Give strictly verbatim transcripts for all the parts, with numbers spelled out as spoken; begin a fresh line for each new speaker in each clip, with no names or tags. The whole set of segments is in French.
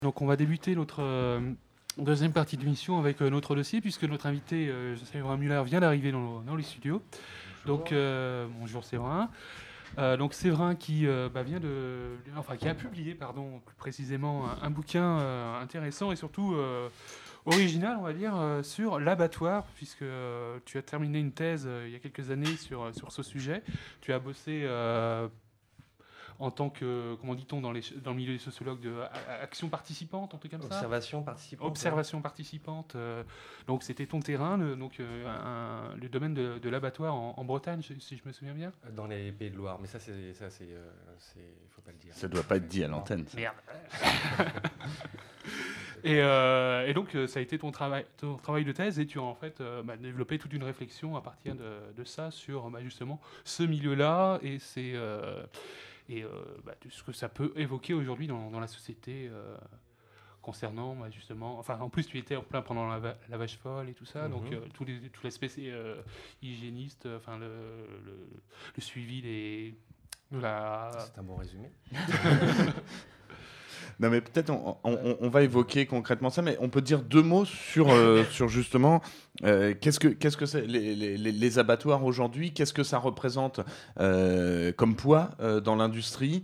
Donc on va débuter notre euh, deuxième partie de l'émission avec euh, notre dossier, puisque notre invité, euh, Séverin Muller, vient d'arriver dans, dans les studios. Bonjour. Donc euh, bonjour Séverin. Euh, donc Séverin qui euh, bah, vient de, enfin qui a publié, pardon, plus précisément un, un bouquin euh, intéressant et surtout euh, original, on va dire, euh, sur l'abattoir, puisque euh, tu as terminé une thèse euh, il y a quelques années sur sur ce sujet. Tu as bossé euh, en tant que, comment dit-on, dans, les, dans le milieu des sociologues, de a, action participante, en tout cas comme ça.
Observation participante.
Observation ouais. participante. Euh, donc c'était ton terrain, le, donc euh, un, le domaine de, de l'abattoir en, en Bretagne, si je me souviens bien.
Dans les Pays de Loire, mais ça, c'est, ça, c'est, euh, c'est, faut pas le dire.
Ça doit pas être dit à l'antenne. Ça.
Merde. et, euh, et donc ça a été ton travail, ton travail de thèse, et tu as en fait euh, bah, développé toute une réflexion à partir de, de ça sur bah, justement ce milieu-là et c'est euh, et euh, bah, ce que ça peut évoquer aujourd'hui dans, dans la société euh, concernant bah, justement, enfin en plus tu étais en plein pendant la, la vache folle et tout ça, mm-hmm. donc euh, tout, les, tout l'aspect euh, hygiéniste, enfin le, le, le suivi des, de la...
C'est un bon résumé.
Non mais peut-être on, on, on va évoquer concrètement ça, mais on peut dire deux mots sur, euh, sur justement euh, qu'est-ce que, qu'est-ce que c'est les, les, les abattoirs aujourd'hui, qu'est-ce que ça représente euh, comme poids euh, dans l'industrie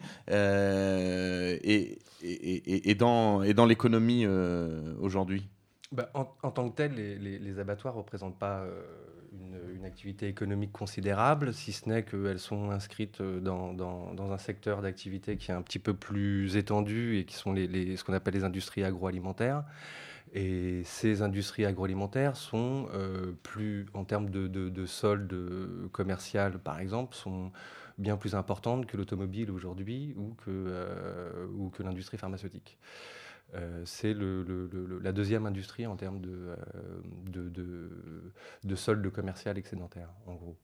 euh, et, et, et, et, dans, et dans l'économie euh, aujourd'hui.
Bah, en, en tant que tel, les, les, les abattoirs ne représentent pas euh, une, une activité économique considérable, si ce n'est qu'elles sont inscrites dans, dans, dans un secteur d'activité qui est un petit peu plus étendu et qui sont les, les, ce qu'on appelle les industries agroalimentaires. Et ces industries agroalimentaires sont euh, plus, en termes de, de, de solde commercial, par exemple, sont bien plus importantes que l'automobile aujourd'hui ou que, euh, ou que l'industrie pharmaceutique. Euh, c'est le, le, le, la deuxième industrie en termes de, euh, de, de, de solde commercial excédentaire, en gros.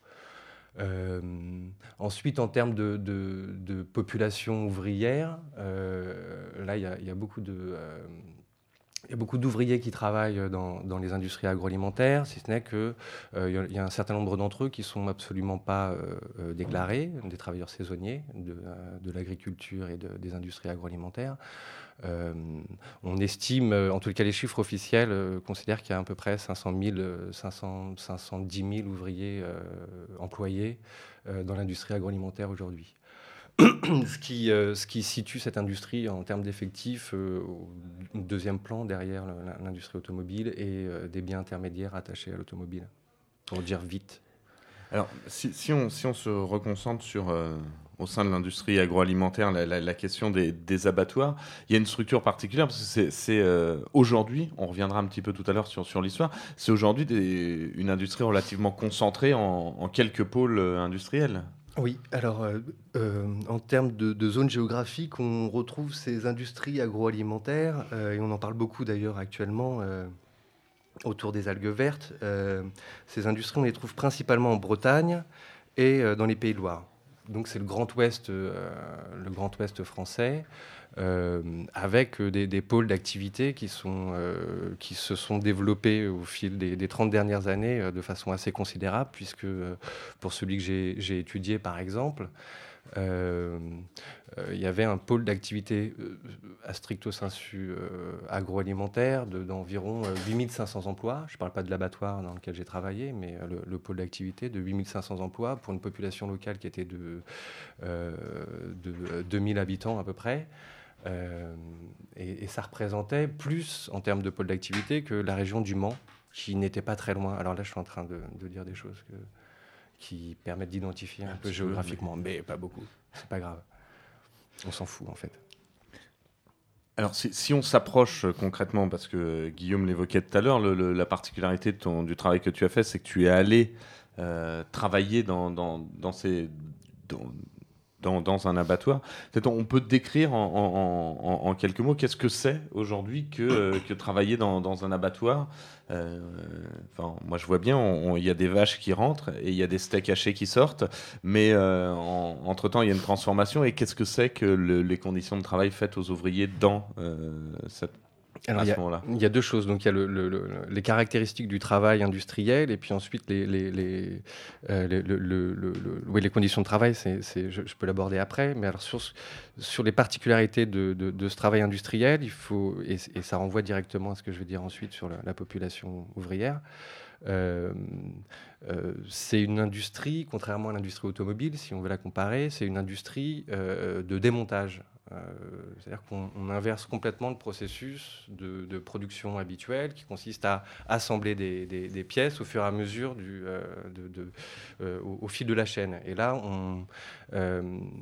Euh, ensuite, en termes de, de, de population ouvrière, euh, là, il y, y a beaucoup de... Euh, Il y a beaucoup d'ouvriers qui travaillent dans, dans les industries agroalimentaires, si ce n'est qu'il euh, y, y a un certain nombre d'entre eux qui ne sont absolument pas euh, déclarés, des travailleurs saisonniers de, de l'agriculture et de, des industries agroalimentaires. Euh, on estime, en tout cas les chiffres officiels, euh, considèrent qu'il y a à peu près cinq cent mille, cinq cents, cinq cent dix mille ouvriers euh, employés euh, dans l'industrie agroalimentaire aujourd'hui. ce, qui, euh, ce qui situe cette industrie en termes d'effectifs euh, au deuxième plan derrière l'industrie automobile et euh, des biens intermédiaires attachés à l'automobile, pour dire vite.
Alors, si, si, on, si on se reconcentre sur, euh, au sein de l'industrie agroalimentaire, la, la, la question des, des abattoirs, il y a une structure particulière, parce que c'est, c'est euh, aujourd'hui, on reviendra un petit peu tout à l'heure sur, sur l'histoire, c'est aujourd'hui des, une industrie relativement concentrée en, en quelques pôles industriels.
Oui, alors euh, euh, en termes de, de zone géographique, on retrouve ces industries agroalimentaires, euh, et on en parle beaucoup d'ailleurs actuellement euh, autour des algues vertes. Euh, ces industries, on les trouve principalement en Bretagne et euh, dans les Pays de Loire. Donc c'est le Grand Ouest, euh, le Grand Ouest français, euh, avec des, des pôles d'activité qui, sont, euh, qui se sont développés au fil des, des trente dernières années euh, de façon assez considérable, puisque euh, pour celui que j'ai, j'ai étudié, par exemple, euh, euh, il y avait un pôle d'activité euh, à stricto sensu euh, agroalimentaire de, d'environ euh, huit mille cinq cents emplois. Je ne parle pas de l'abattoir dans lequel j'ai travaillé, mais euh, le, le pôle d'activité de huit mille cinq cents emplois pour une population locale qui était de, euh, de deux mille habitants à peu près. Euh, et, et ça représentait plus en termes de pôle d'activité que la région du Mans, qui n'était pas très loin. Alors là, je suis en train de, de dire des choses que, qui permettent d'identifier un, un peu géographiquement, peu, mais... mais pas beaucoup. C'est pas grave. On s'en fout, en fait.
Alors, si, si on s'approche concrètement, parce que Guillaume l'évoquait tout à l'heure, le, le, la particularité de ton, du travail que tu as fait, c'est que tu es allé euh, travailler dans, dans, dans ces... Dans, Dans, dans un abattoir. Peut-être on peut décrire en, en, en, en quelques mots qu'est-ce que c'est aujourd'hui que, euh, que travailler dans, dans un abattoir. Euh, enfin, moi, je vois bien, il y a des vaches qui rentrent et il y a des steaks hachés qui sortent, mais euh, en, entre-temps, il y a une transformation. Et qu'est-ce que c'est que le, les conditions de travail faites aux ouvriers dans euh, cette
Alors,
à
il y
ce
a,
moment-là?
il y a deux choses. Donc, il y a le, le, le, les caractéristiques du travail industriel et puis ensuite les, les, les, euh, le, le, le, le, oui, les conditions de travail. C'est, c'est, je, je peux l'aborder après. Mais alors, sur, sur les particularités de, de, de ce travail industriel, il faut, et, et ça renvoie directement à ce que je vais dire ensuite sur la, la population ouvrière. Euh, euh, c'est une industrie, contrairement à l'industrie automobile, si on veut la comparer, c'est une industrie euh, de démontage. Euh, c'est-à-dire qu'on on inverse complètement le processus de, de production habituel qui consiste à assembler des, des, des pièces au fur et à mesure du, euh, de, de, euh, au, au fil de la chaîne. Et là, on, euh,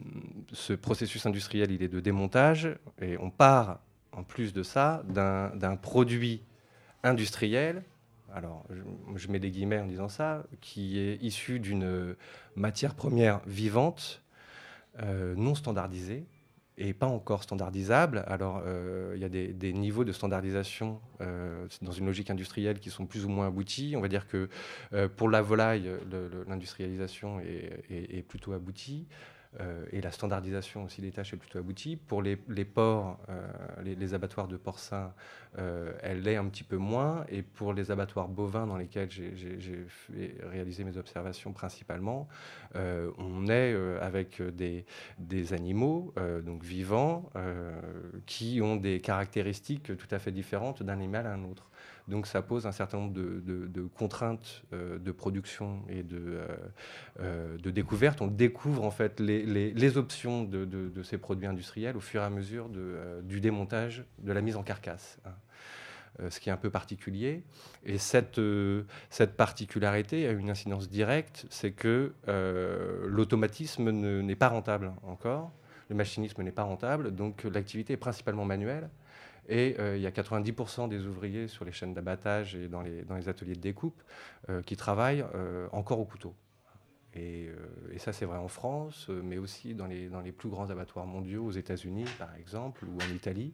ce processus industriel, il est de démontage et on part, en plus de ça, d'un, d'un produit industriel. Alors, je, je mets des guillemets en disant ça, qui est issu d'une matière première vivante, euh, non standardisée, et pas encore standardisable. Alors, euh, il y a des, des niveaux de standardisation euh, dans une logique industrielle qui sont plus ou moins aboutis. On va dire que euh, pour la volaille, le, le, l'industrialisation est, est, est plutôt aboutie. Euh, et la standardisation aussi des tâches est plutôt aboutie. Pour les, les porcs, euh, les, les abattoirs de porcins, euh, elle l'est un petit peu moins. Et pour les abattoirs bovins dans lesquels j'ai, j'ai, j'ai fait réalisé mes observations principalement, euh, on est euh, avec des, des animaux euh, donc vivants euh, qui ont des caractéristiques tout à fait différentes d'un animal à un autre. Donc ça pose un certain nombre de, de, de contraintes euh, de production et de, euh, euh, de découverte. On découvre en fait les, les, les options de, de, de ces produits industriels au fur et à mesure de, euh, du démontage, de la mise en carcasse. Hein. Euh, ce qui est un peu particulier. Et cette, euh, cette particularité a une incidence directe, c'est que euh, l'automatisme ne, n'est pas rentable encore, le machinisme n'est pas rentable, donc l'activité est principalement manuelle. Et euh, il y a quatre-vingt-dix pour cent des ouvriers sur les chaînes d'abattage et dans les, dans les ateliers de découpe euh, qui travaillent euh, encore au couteau. Et, euh, et ça, c'est vrai en France, mais aussi dans les, dans les plus grands abattoirs mondiaux, aux États-Unis, par exemple, ou en Italie.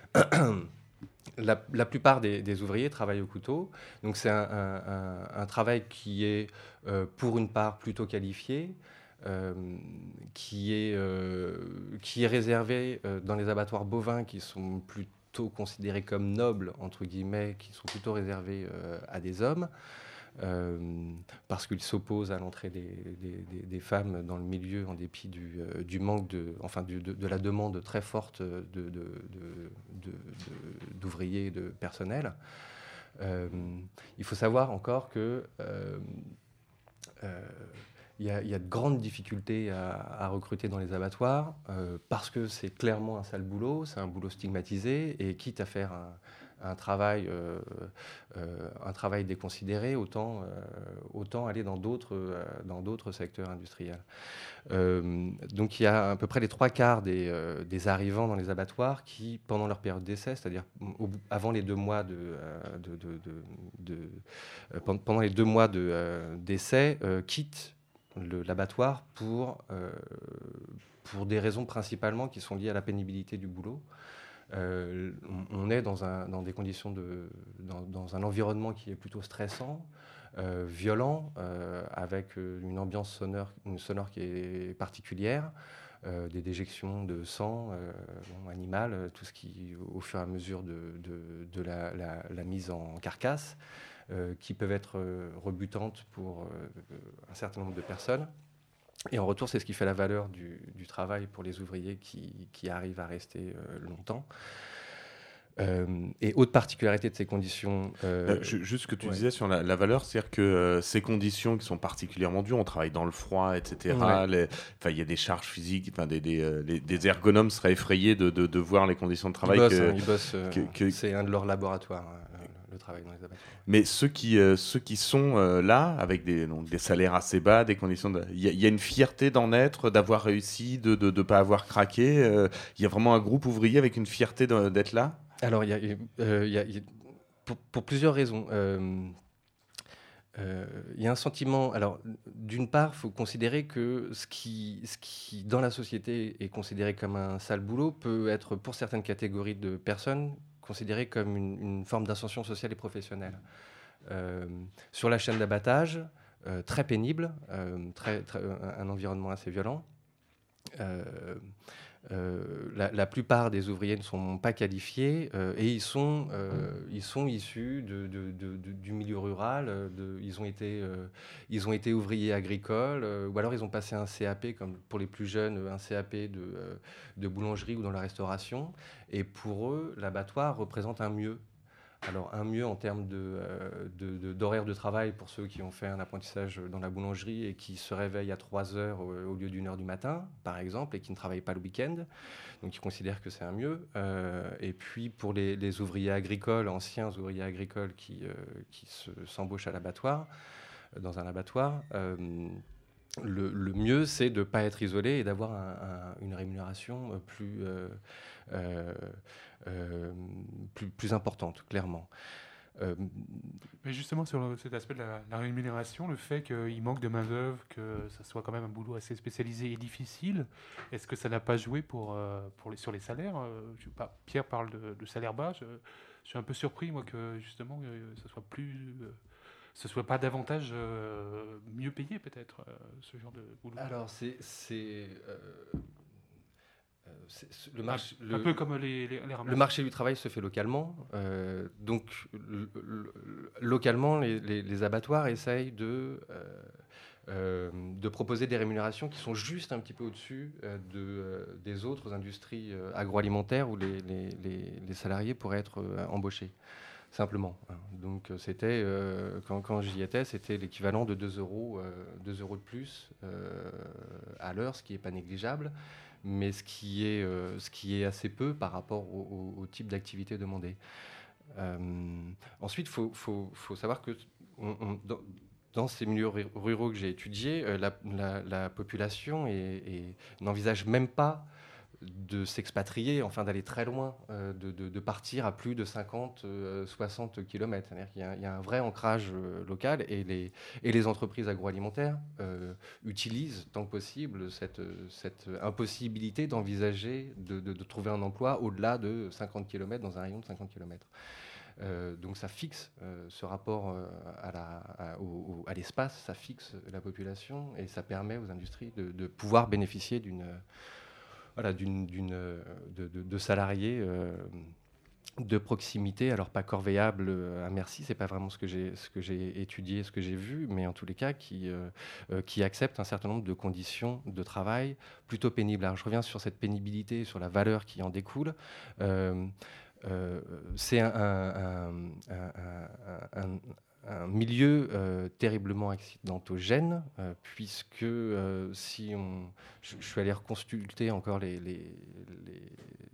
La, la plupart des, des ouvriers travaillent au couteau. Donc, c'est un, un, un, un travail qui est, euh, pour une part, plutôt qualifié. Euh, qui, est, euh, qui est réservé euh, dans les abattoirs bovins qui sont plutôt considérés comme nobles, entre guillemets, qui sont plutôt réservés euh, à des hommes, euh, parce qu'ils s'opposent à l'entrée des, des, des, des femmes dans le milieu en dépit du, euh, du manque de, enfin du, de, de la demande très forte de, de, de, de, de, d'ouvriers et de personnel. Euh, il faut savoir encore que euh, euh, Il y, a, il y a de grandes difficultés à, à recruter dans les abattoirs euh, parce que c'est clairement un sale boulot, c'est un boulot stigmatisé et quitte à faire un, un, travail, euh, euh, un travail déconsidéré, autant, euh, autant aller dans d'autres, euh, dans d'autres secteurs industriels. Euh, donc il y a à peu près les trois quarts des, euh, des arrivants dans les abattoirs qui, pendant leur période d'essai, c'est-à-dire au, avant les deux mois de, euh, de, de, de, de euh, pendant les deux mois de, euh, d'essai, euh, quittent Le, l'abattoir pour, euh, pour des raisons principalement qui sont liées à la pénibilité du boulot. Euh, on, on est dans, un, dans des conditions de, dans, dans un environnement qui est plutôt stressant, euh, violent, euh, avec une ambiance sonore, une sonore qui est particulière, euh, des déjections de sang euh, bon, animal, tout ce qui, au fur et à mesure de, de, de la, la, la mise en carcasse, Euh, qui peuvent être euh, rebutantes pour euh, un certain nombre de personnes. Et en retour, c'est ce qui fait la valeur du, du travail pour les ouvriers qui, qui arrivent à rester euh, longtemps. Euh, et autre particularité de ces conditions...
Euh, euh, juste ce que tu
ouais.
disais sur la, la valeur, c'est-à-dire que euh, ces conditions qui sont particulièrement dures, on travaille dans le froid, et cetera. Ouais. Il y a des charges physiques, des, des, euh, les, des ergonomes seraient effrayés de, de, de voir les conditions de travail.
Ils bossent,
que,
hein, ils bossent euh,
que, que...
c'est un de leurs laboratoires. Hein. Le travail dans les abattoirs.
Mais ceux qui, euh, ceux qui sont euh, là, avec des, donc, des salaires assez bas, des conditions... Il y, y a une fierté d'en être, d'avoir réussi, de ne pas avoir craqué. Il euh, y a vraiment un groupe ouvrier avec une fierté de, d'être là.
Alors, il y a, euh, y a, y a pour, pour plusieurs raisons. Euh, euh, y a un sentiment... Alors, d'une part, il faut considérer que ce qui, ce qui, dans la société, est considéré comme un sale boulot peut être, pour certaines catégories de personnes, considéré comme une, une forme d'ascension sociale et professionnelle. Euh, sur la chaîne d'abattage, euh, très pénible, euh, très, très, un, un environnement assez violent. Euh, euh, la, la plupart des ouvriers ne sont pas qualifiés euh, et ils sont, euh, ils sont issus de, de, de, de, du milieu rural. De, ils, ont été, euh, ils ont été ouvriers agricoles euh, ou alors ils ont passé un C A P, comme pour les plus jeunes, un C A P de, euh, de boulangerie ou dans la restauration. Et pour eux, l'abattoir représente un mieux. Alors, un mieux en termes de, euh, de, de, d'horaire de travail pour ceux qui ont fait un apprentissage dans la boulangerie et qui se réveillent à trois heures au, au lieu d'une heure du matin, par exemple, et qui ne travaillent pas le week-end. Donc, ils considèrent que c'est un mieux. Euh, et puis, pour les, les ouvriers agricoles, anciens ouvriers agricoles qui, euh, qui se, s'embauchent à l'abattoir, dans un abattoir, euh, le, le mieux, c'est de ne pas être isolé et d'avoir un, un, une rémunération plus... Euh, euh, Euh, plus, plus importante, clairement. Euh,
Mais justement, sur le, cet aspect de la, la rémunération, le fait qu'il manque de main-d'œuvre, que ça soit quand même un boulot assez spécialisé et difficile, est-ce que ça n'a pas joué pour, euh, pour les, sur les salaires euh, je sais pas, Pierre parle de, de salaire bas. Je, je suis un peu surpris, moi, que justement, euh, ça soit plus. Euh, ce soit pas davantage euh, mieux payé, peut-être, euh, ce genre de boulot.
Alors, c'est. c'est euh... C'est, c'est, le, marché,
un, le, un peu comme les, les, les
le marché du travail se fait localement. Euh, donc, le, le, localement, les, les, les abattoirs essayent de, euh, euh, de proposer des rémunérations qui sont juste un petit peu au-dessus euh, de, euh, des autres industries euh, agroalimentaires où les, les, les, les salariés pourraient être euh, embauchés. Simplement. Donc, c'était, euh, quand, quand j'y étais, c'était l'équivalent de deux euros, euh, deux euros de plus euh, à l'heure, ce qui n'est pas négligeable, mais ce qui est, euh, ce qui est assez peu par rapport au, au, au type d'activité demandée. Euh, ensuite, il faut, faut, faut savoir que on, on, dans, dans ces milieux ruraux que j'ai étudiés, euh, la, la, la population est, est, n'envisage même pas de s'expatrier, enfin d'aller très loin, euh, de, de, de partir à plus de cinquante, euh, soixante kilomètres. C'est-à-dire qu'il y a, il y a un vrai ancrage euh, local et les, et les entreprises agroalimentaires euh, utilisent tant que possible cette, cette impossibilité d'envisager de, de, de trouver un emploi au-delà de cinquante kilomètres, dans un rayon de cinquante kilomètres. Euh, donc ça fixe euh, ce rapport euh, à, la, à, au, à l'espace, ça fixe la population et ça permet aux industries de, de pouvoir bénéficier d'une... Voilà, d'une, d'une, de, de, de salariés euh, de proximité, alors pas corvéables à merci, c'est pas vraiment ce que j'ai, ce que j'ai étudié, ce que j'ai vu, mais en tous les cas qui, euh, qui acceptent un certain nombre de conditions de travail plutôt pénibles. Alors je reviens sur cette pénibilité, sur la valeur qui en découle. Euh, euh, c'est un, un, un, un un milieu euh, terriblement accidentogène, euh, puisque euh, si on... Je, je suis allé reconsulter encore les, les, les,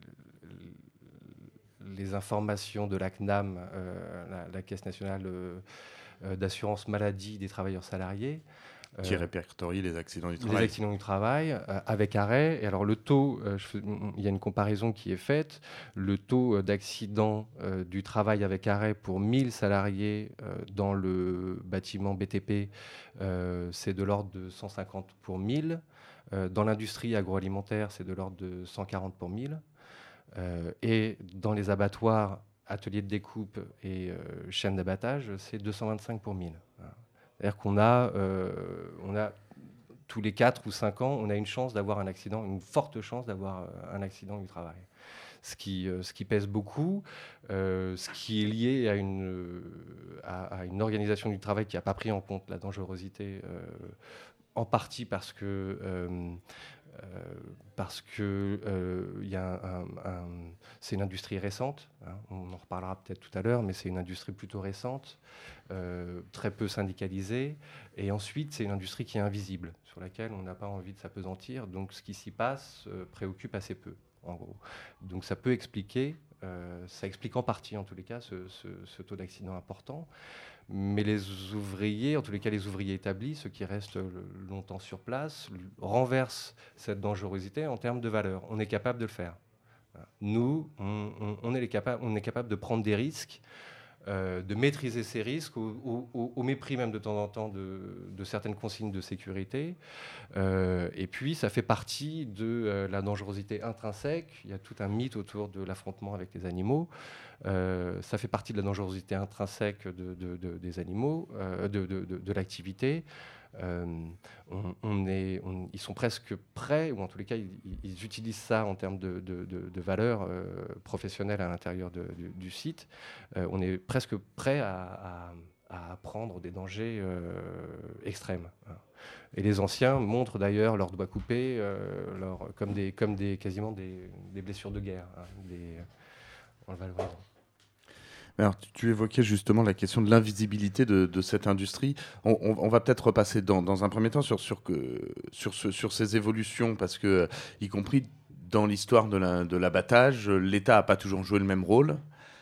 les informations de l'A C N A M, euh, la, la Caisse nationale euh, d'assurance maladie des travailleurs salariés,
qui répertorie les accidents du travail.
Les accidents du travail euh, avec arrêt. Et alors le taux, euh, je, il y a une comparaison qui est faite. Le taux d'accident euh, du travail avec arrêt pour mille salariés euh, dans le bâtiment B T P, euh, c'est de l'ordre de cent cinquante pour mille. Euh, dans l'industrie agroalimentaire, c'est de l'ordre de cent quarante pour mille. Euh, et dans les abattoirs, ateliers de découpe et euh, chaînes d'abattage, c'est deux cent vingt-cinq pour mille. Voilà. C'est-à-dire qu'on a, euh, on a tous les quatre ou cinq ans, on a une chance d'avoir un accident, une forte chance d'avoir un accident du travail. Ce qui, euh, ce qui pèse beaucoup, euh, ce qui est lié à une, euh, à, à une organisation du travail qui n'a pas pris en compte la dangerosité, euh, en partie parce que, euh, euh, parce que euh, y a un, un, c'est une industrie récente, hein, on en reparlera peut-être tout à l'heure, mais c'est une industrie plutôt récente. Euh, très peu syndicalisée, et ensuite c'est une industrie qui est invisible, sur laquelle on n'a pas envie de s'apesantir, donc ce qui s'y passe euh, préoccupe assez peu, en gros. Donc ça peut expliquer, euh, ça explique en partie en tous les cas ce, ce, ce taux d'accident important, mais les ouvriers, en tous les cas les ouvriers établis, ceux qui restent longtemps sur place, renversent cette dangerosité en termes de valeur. On est capable de le faire. Nous, on, on, on, est, les capa- on est capable de prendre des risques, Euh, de maîtriser ces risques au, au, au mépris même de temps en temps de, de certaines consignes de sécurité. Euh, et puis, ça fait partie de euh, la dangerosité intrinsèque. Il y a tout un mythe autour de l'affrontement avec les animaux. Euh, ça fait partie de la dangerosité intrinsèque de, de, de, des animaux, euh, de, de, de, de l'activité. Euh, on, on est, on, ils sont presque prêts, ou en tous les cas, ils, ils utilisent ça en termes de, de, de, de valeur euh, professionnelle à l'intérieur de, du, du site. Euh, on est presque prêt à, à, à prendre des dangers euh, extrêmes. Et les anciens montrent d'ailleurs leurs doigts coupés, euh, leur, comme, des, comme des, quasiment des, des blessures de guerre. Hein, des, on va le voir.
Alors, tu, tu évoquais justement la question de l'invisibilité de, de cette industrie. On, on, on va peut-être repasser dans, dans un premier temps sur, sur, que, sur, ce, sur ces évolutions, parce que, y compris dans l'histoire de, la, de l'abattage, l'État n'a pas toujours joué le même rôle.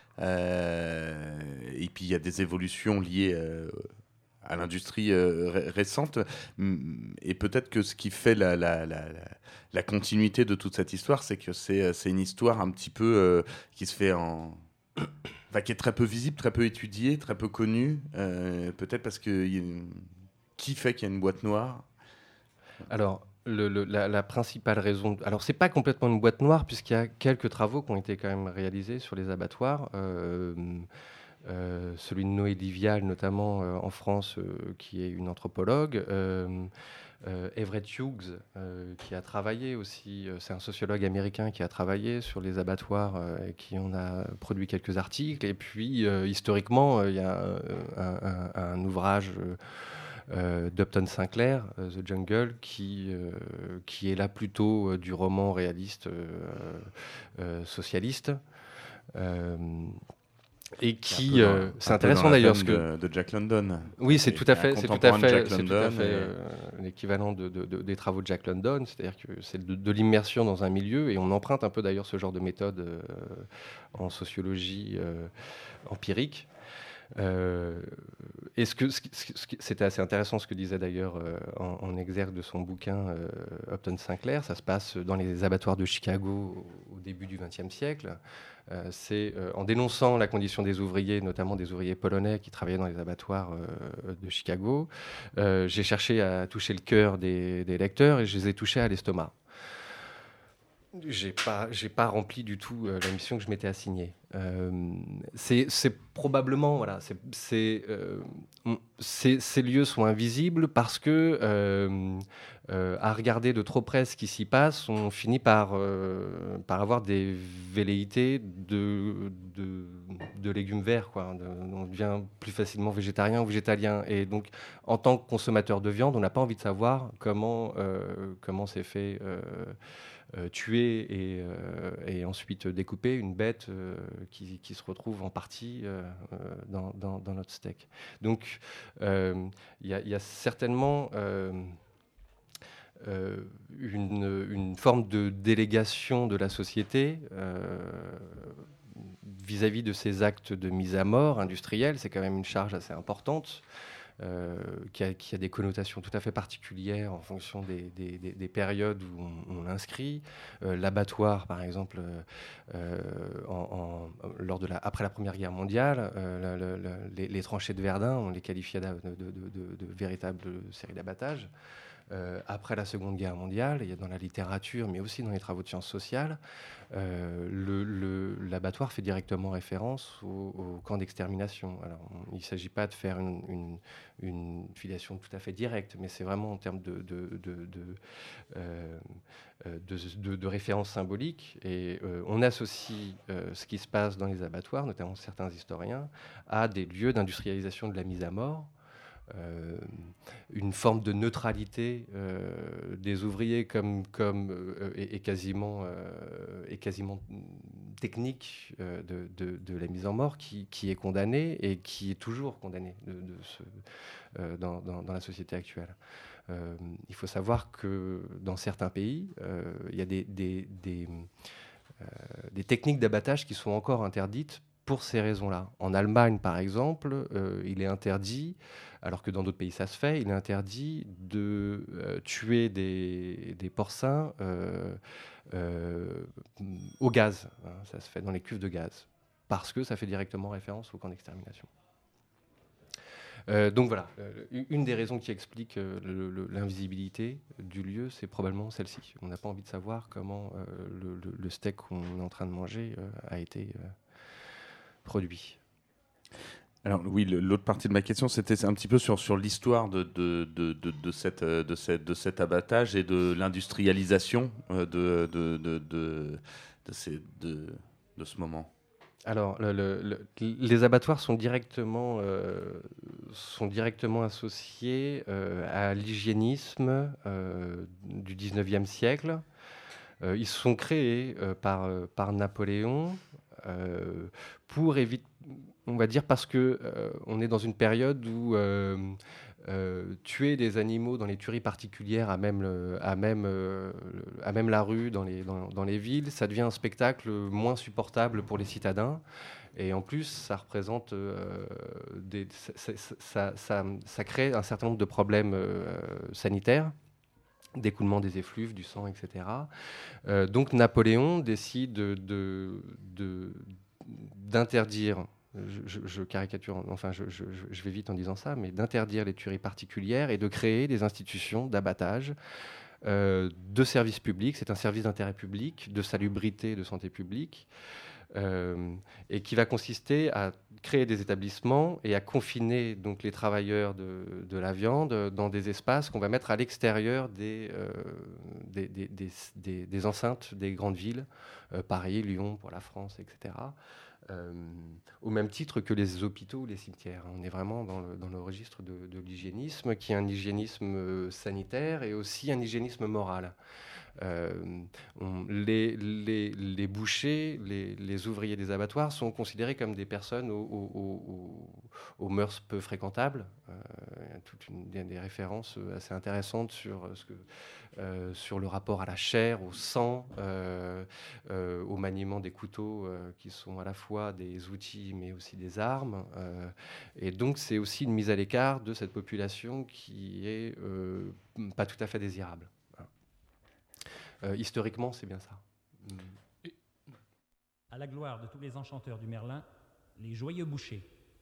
Euh, et puis, il y a des évolutions liées euh, à l'industrie euh, ré- récente. Et peut-être que ce qui fait la, la, la, la, la continuité de toute cette histoire, c'est que c'est, c'est une histoire un petit peu euh, qui se fait en... Enfin, qui est très peu visible, très peu étudié, très peu connu. Euh, peut-être parce que y a une... qui fait qu'il y a une boîte noire?
Alors, le, le, la, la principale raison... Alors, c'est pas complètement une boîte noire, puisqu'il y a quelques travaux qui ont été quand même réalisés sur les abattoirs. Euh, euh, celui de Noé Livial, notamment euh, en France, euh, qui est une anthropologue. Euh, Euh, Everett Hughes, euh, qui a travaillé aussi, euh, c'est un sociologue américain qui a travaillé sur les abattoirs euh, et qui en a produit quelques articles. Et puis, euh, historiquement, il euh, y a un, un, un ouvrage euh, d'Upton Sinclair, euh, The Jungle, qui, euh, qui est là plutôt euh, du roman réaliste euh, euh, socialiste. Euh, Et qui, euh, c'est intéressant d'ailleurs, ce que
de, de Jack London.
Oui, c'est tout à fait, c'est tout à fait, c'est tout à fait
et...
euh, l'équivalent de, de, de, des travaux de Jack London, c'est-à-dire que c'est de, de l'immersion dans un milieu, et on emprunte un peu d'ailleurs ce genre de méthode euh, en sociologie euh, empirique. Euh, et ce que, ce, ce, ce, c'était assez intéressant ce que disait d'ailleurs euh, en, en exergue de son bouquin euh, Upton Sinclair. Ça se passe dans les abattoirs de Chicago au, au début du vingtième siècle. Euh, c'est euh, en dénonçant la condition des ouvriers, notamment des ouvriers polonais qui travaillaient dans les abattoirs euh, de Chicago. Euh, j'ai cherché à toucher le cœur des, des lecteurs et je les ai touchés à l'estomac. J'ai pas, j'ai pas rempli du tout euh, la mission que je m'étais assignée. Euh, c'est, c'est probablement, voilà, c'est, c'est, euh, c'est, ces lieux sont invisibles parce que, euh, euh, à regarder de trop près ce qui s'y passe, on finit par, euh, par avoir des velléités de, de, de légumes verts, quoi. De, on devient plus facilement végétarien ou végétalien. Et donc, en tant que consommateur de viande, on n'a pas envie de savoir comment, euh, comment c'est fait. Euh, Euh, tuer et, euh, et ensuite découper une bête euh, qui, qui se retrouve en partie euh, dans, dans, dans notre steak. Donc il euh, y, y a certainement euh, euh, une, une forme de délégation de la société euh, vis-à-vis de ces actes de mise à mort industrielle. C'est quand même une charge assez importante. Euh, qui, a, qui a des connotations tout à fait particulières en fonction des, des, des, des périodes où on, on l'inscrit. Euh, l'abattoir, par exemple, euh, en, en, lors de la, après la Première Guerre mondiale, euh, le, le, les, les tranchées de Verdun, on les qualifiait de, de, de, de, de véritables séries d'abattage. Euh, après la Seconde Guerre mondiale, il y a dans la littérature, mais aussi dans les travaux de sciences sociales, euh, le, le, l'abattoir fait directement référence au, au camp d'extermination. Alors, on, il ne s'agit pas de faire une, une, une filiation tout à fait directe, mais c'est vraiment en termes de, de, de, de, euh, de, de, de référence symbolique. Et euh, on associe euh, ce qui se passe dans les abattoirs, notamment certains historiens, à des lieux d'industrialisation de la mise à mort. Euh, une forme de neutralité euh, des ouvriers comme, comme euh, est, est, quasiment, euh, est quasiment technique euh, de, de, de la mise en mort qui, qui est condamnée et qui est toujours condamnée de, de ce, euh, dans, dans, dans la société actuelle. Euh, il faut savoir que dans certains pays, euh, il y a des, des, des, euh, des techniques d'abattage qui sont encore interdites pour ces raisons-là. En Allemagne, par exemple, euh, il est interdit, alors que dans d'autres pays ça se fait, il est interdit de euh, tuer des, des porcins euh, euh, au gaz. Hein, ça se fait dans les cuves de gaz, parce que ça fait directement référence au camp d'extermination. Euh, donc voilà, euh, une des raisons qui explique euh, le, le, l'invisibilité du lieu, c'est probablement celle-ci. On n'a pas envie de savoir comment euh, le, le, le steak qu'on est en train de manger euh, a été... Euh, produit.
Alors oui, le, l'autre partie de ma question, c'était un petit peu sur, sur l'histoire de, de, de, de, de, cette, de, cette, de cet abattage et de l'industrialisation de, de, de, de, de, ces, de, de ce moment.
Alors, le, le, le, les abattoirs sont directement, euh, sont directement associés euh, à l'hygiénisme euh, du dix-neuvième siècle. Euh, ils sont créés euh, par, euh, par Napoléon euh, pour éviter, on va dire parce que euh, on est dans une période où euh, euh, tuer des animaux dans les tueries particulières à même, le, à même, euh, à même la rue, dans les, dans, dans les villes, ça devient un spectacle moins supportable pour les citadins. Et en plus, ça représente, euh, des, ça, ça, ça, ça crée un certain nombre de problèmes euh, sanitaires, d'écoulement des effluves, du sang, et cetera. Euh, donc Napoléon décide de, de, de, d'interdire, je, je, je caricature, enfin je, je, je vais vite en disant ça, mais d'interdire les tueries particulières et de créer des institutions d'abattage, euh, de services publics. C'est un service d'intérêt public, de salubrité, de santé publique. Euh, et qui va consister à créer des établissements et à confiner donc les travailleurs de, de la viande dans des espaces qu'on va mettre à l'extérieur des, euh, des, des, des, des, des enceintes des grandes villes, euh, Paris, Lyon pour la France, et cetera. Euh, au même titre que les hôpitaux ou les cimetières. On est vraiment dans le, dans le registre de, de l'hygiénisme, qui est un hygiénisme sanitaire et aussi un hygiénisme moral. Euh, on, les, les, les bouchers, les, les ouvriers des abattoirs sont considérés comme des personnes aux, aux, aux, aux mœurs peu fréquentables. Euh, il y a toutes une, des, des références assez intéressantes sur, ce que, euh, sur le rapport à la chair, au sang, euh, euh, au maniement des couteaux euh, qui sont à la fois des outils mais aussi des armes. Euh, et donc c'est aussi une mise à l'écart de cette population qui est euh, pas tout à fait désirable. Euh, historiquement, c'est bien ça.
À la gloire de tous les enchanteurs du Merlin, les joyeux bouchers.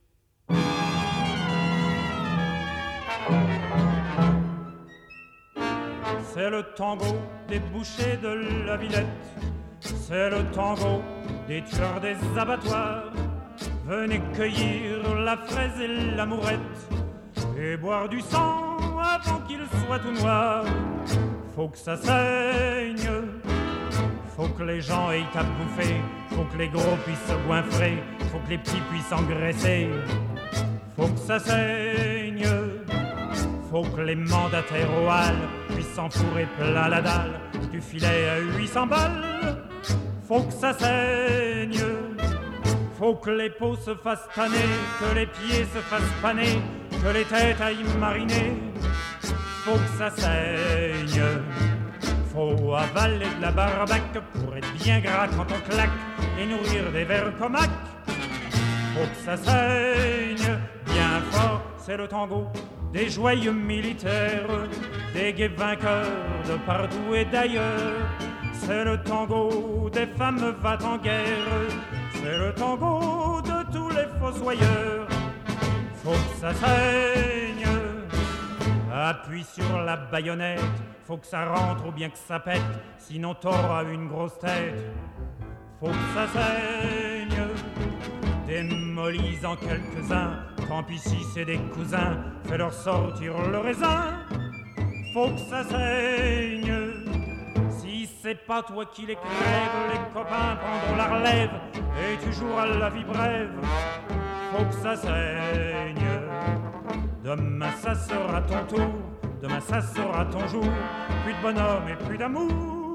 C'est le tango des bouchers de la Villette, c'est le tango des tueurs des abattoirs. Venez cueillir la fraise et l'amourette et boire du sang avant qu'il soit tout noir. Faut que ça saigne, faut que les gens aient à bouffer, faut que les gros puissent se goinfrer, faut que les petits puissent engraisser. Faut que ça saigne, faut que les mandataires au hall puissent s'enfourrer plein la dalle du filet à huit cents balles. Faut que ça saigne, faut que les peaux se fassent tanner, que les pieds se fassent paner, que les têtes aillent mariner. Faut que ça saigne, faut avaler de la barbaque pour être bien gras quand on claque et nourrir des vers comaques. Faut que ça saigne bien fort, c'est le tango des joyeux militaires, des gays vainqueurs de partout et d'ailleurs. C'est le tango des femmes va en guerre, c'est le tango de tous les fossoyeurs. Faut que ça saigne, appuie sur la baïonnette, faut que ça rentre ou bien que ça pète, sinon t'auras une grosse tête. Faut que ça saigne, démolis-en quelques-uns, tant pis si c'est des cousins, fais-leur sortir le raisin. Faut que ça saigne, si c'est pas toi qui les crèves, les copains prendront la relève, et tu joueras la vie brève. Faut que ça saigne, demain ça sera ton tour, demain ça sera ton jour, plus de bonhomme et plus d'amour.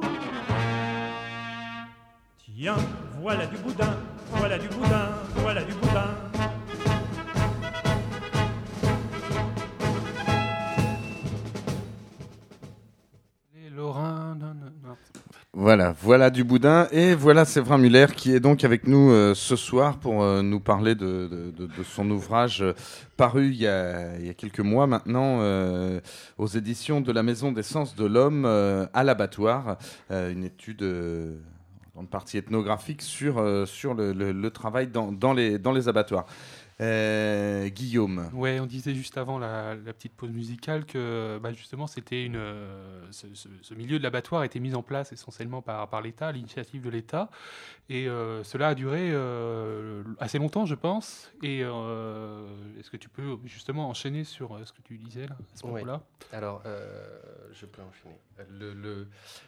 Tiens, voilà du boudin, voilà du boudin, voilà du boudin.
Les Lorrains, non, non, non.
Voilà, voilà du boudin. Et voilà Séverin Muller qui est donc avec nous euh, ce soir pour euh, nous parler de, de, de, de son ouvrage euh, paru il y, a, il y a quelques mois maintenant euh, aux éditions de la Maison des Sens de l'Homme euh, à l'abattoir. Euh, une étude euh, en partie ethnographique sur, euh, sur le, le, le travail dans, dans, les, dans les abattoirs. Euh, Guillaume.
Ouais, on disait juste avant la, la petite pause musicale que bah, justement c'était une euh, ce, ce- ce milieu de l'abattoir a été mis en place essentiellement par, par l'État, à l'initiative de l'État, et euh, cela a duré euh, assez longtemps, je pense. Et euh, est-ce que tu peux justement enchaîner sur euh, ce que tu disais là, à ce
Oui.
moment-là?
Alors, euh, je peux enchaîner. Le, le,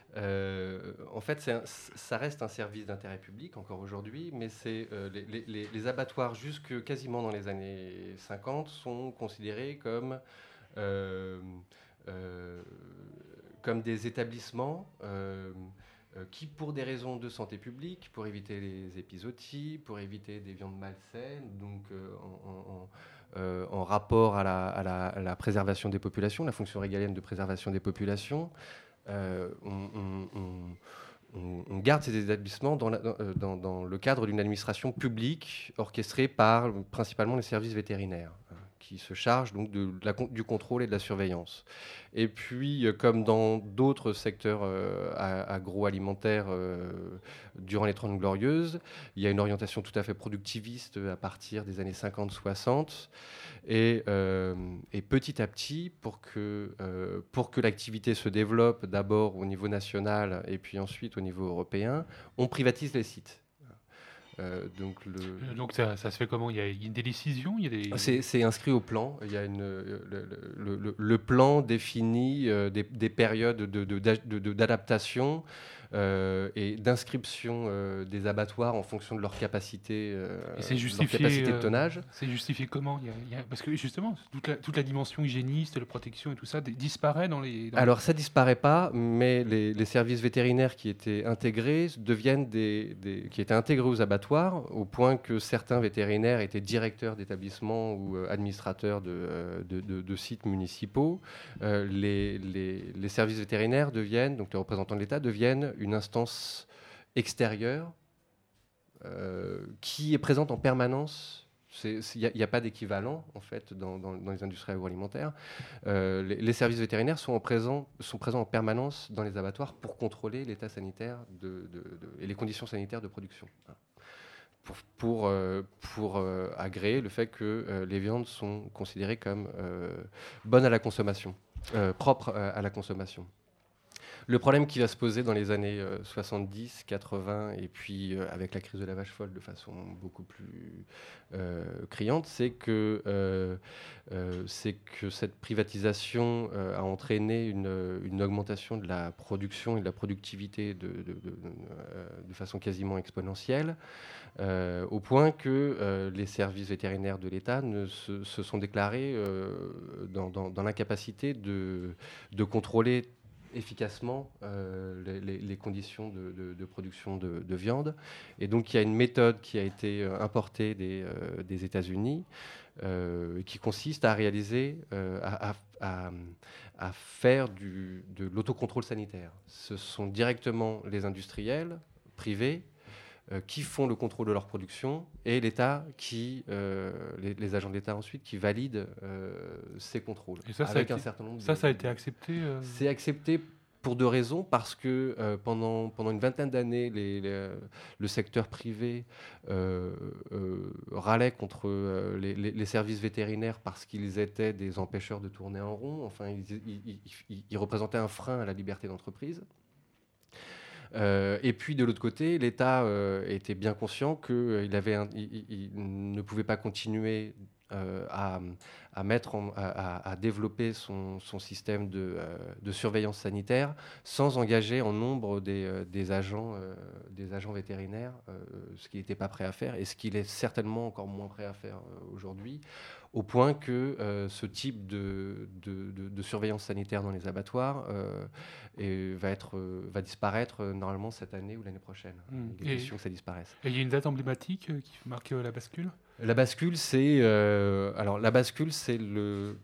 euh, en fait, c'est un- ça reste un service d'intérêt public encore aujourd'hui, mais c'est euh, les, les- les- les abattoirs jusque quasiment dans les années cinquante sont considérés comme euh, euh, comme des établissements euh, euh, qui, pour des raisons de santé publique, pour éviter les épizooties, pour éviter des viandes malsaines, donc euh, en, en- en- euh, en rapport à la, à la- à la préservation des populations, la fonction régalienne de préservation des populations, euh, on, on- on- on- on garde ces établissements dans, la- dans- euh, dans- dans le cadre d'une administration publique orchestrée par principalement les services vétérinaires, hein, qui se chargent donc de la con- du contrôle et de la surveillance. Et puis, euh, comme dans d'autres secteurs euh, a- agroalimentaires euh, durant les Trente Glorieuses, il y a une orientation tout à fait productiviste à partir des années cinquante soixante. Et, euh, et petit à petit, pour que, euh, pour que l'activité se développe d'abord au niveau national et puis ensuite au niveau européen, on privatise les sites. Euh, donc le,
Euh, Donc ça, ça se fait comment? Il y a, il y a des décisions, il y a des...
c'est, c'est inscrit au plan. Il y a une, le, le- le- le plan définit euh, des, des périodes de, de- d'a- de- de- d'adaptation euh, et d'inscription euh, des abattoirs en fonction de leur capacité, euh,
Et c'est
leur
justifié,
capacité de
euh,
tonnage.
C'est justifié comment? Il y a- il y a- Parce que justement, toute la, toute la dimension hygiéniste, la protection et tout ça d- disparaît dans les... dans les-
Alors ça disparaît pas, mais les, les services vétérinaires qui étaient intégrés deviennent des, des- qui étaient intégrés aux abattoirs, au point que certains vétérinaires étaient directeurs d'établissements ou euh, administrateurs de, euh, de- de- de sites municipaux. Euh, les, les- les services vétérinaires deviennent, donc les représentants de l'État deviennent une instance extérieure euh, qui est présente en permanence. Il n'y a, a pas d'équivalent en fait dans, dans- dans les industries agroalimentaires. Euh, les, les services vétérinaires sont, en présent, sont présents en permanence dans les abattoirs pour contrôler l'état sanitaire de, de- de- et les conditions sanitaires de production. Pour, pour, euh, pour, euh, agréer le fait que euh, les viandes sont considérées comme euh, bonnes à la consommation, euh, propres euh, à la consommation. Le problème qui va se poser dans les années euh, soixante-dix, quatre-vingts, et puis euh, avec la crise de la vache folle de façon beaucoup plus euh, criante, c'est que, euh, euh, c'est que cette privatisation euh, a entraîné une, une augmentation de la production et de la productivité de, de, de, de, euh, de façon quasiment exponentielle, euh, au point que euh, les services vétérinaires de l'État ne se, se sont déclarés euh, dans, dans, dans l'incapacité de, de contrôler efficacement euh, les, les- les conditions de, de- de production de, de viande. Et donc il y a une méthode qui a été euh, importée des, euh, des États-Unis euh, qui consiste à réaliser, euh, à, à- à- à faire du, de l'autocontrôle sanitaire. Ce sont directement les industriels privés euh, qui font le contrôle de leur production et l'État qui, euh, les, les agents de l'État ensuite, qui valident euh, ces contrôles.
Et ça, ça a
avec
été-
un certain nombre
Ça,
de-
ça a été accepté euh,
C'est accepté pour deux raisons, parce que euh, pendant, pendant une vingtaine d'années, les- les- le secteur privé euh, euh, râlait contre euh, les, les- les services vétérinaires parce qu'ils étaient des empêcheurs de tourner en rond. Enfin, ils, ils- ils- ils représentaient un frein à la liberté d'entreprise. Euh, et puis de l'autre côté, l'État euh, était bien conscient qu'il avait un- il, il- il ne pouvait pas continuer euh, à, à mettre en- à, à- à développer son, son système de, euh, de surveillance sanitaire sans engager en nombre des, euh, des agents, euh, des agents vétérinaires, euh, ce qu'il n'était pas prêt à faire et ce qu'il est certainement encore moins prêt à faire euh, aujourd'hui, au point que euh, ce type de, de- de- de surveillance sanitaire dans les abattoirs euh, et va, être, euh, va disparaître euh, normalement cette année ou l'année prochaine.
Mm.
Il est
Et-
question que ça disparaisse.
Et il y a une date emblématique euh, qui marque euh, la bascule?
La bascule, c'est euh, alors la bascule, c'est le.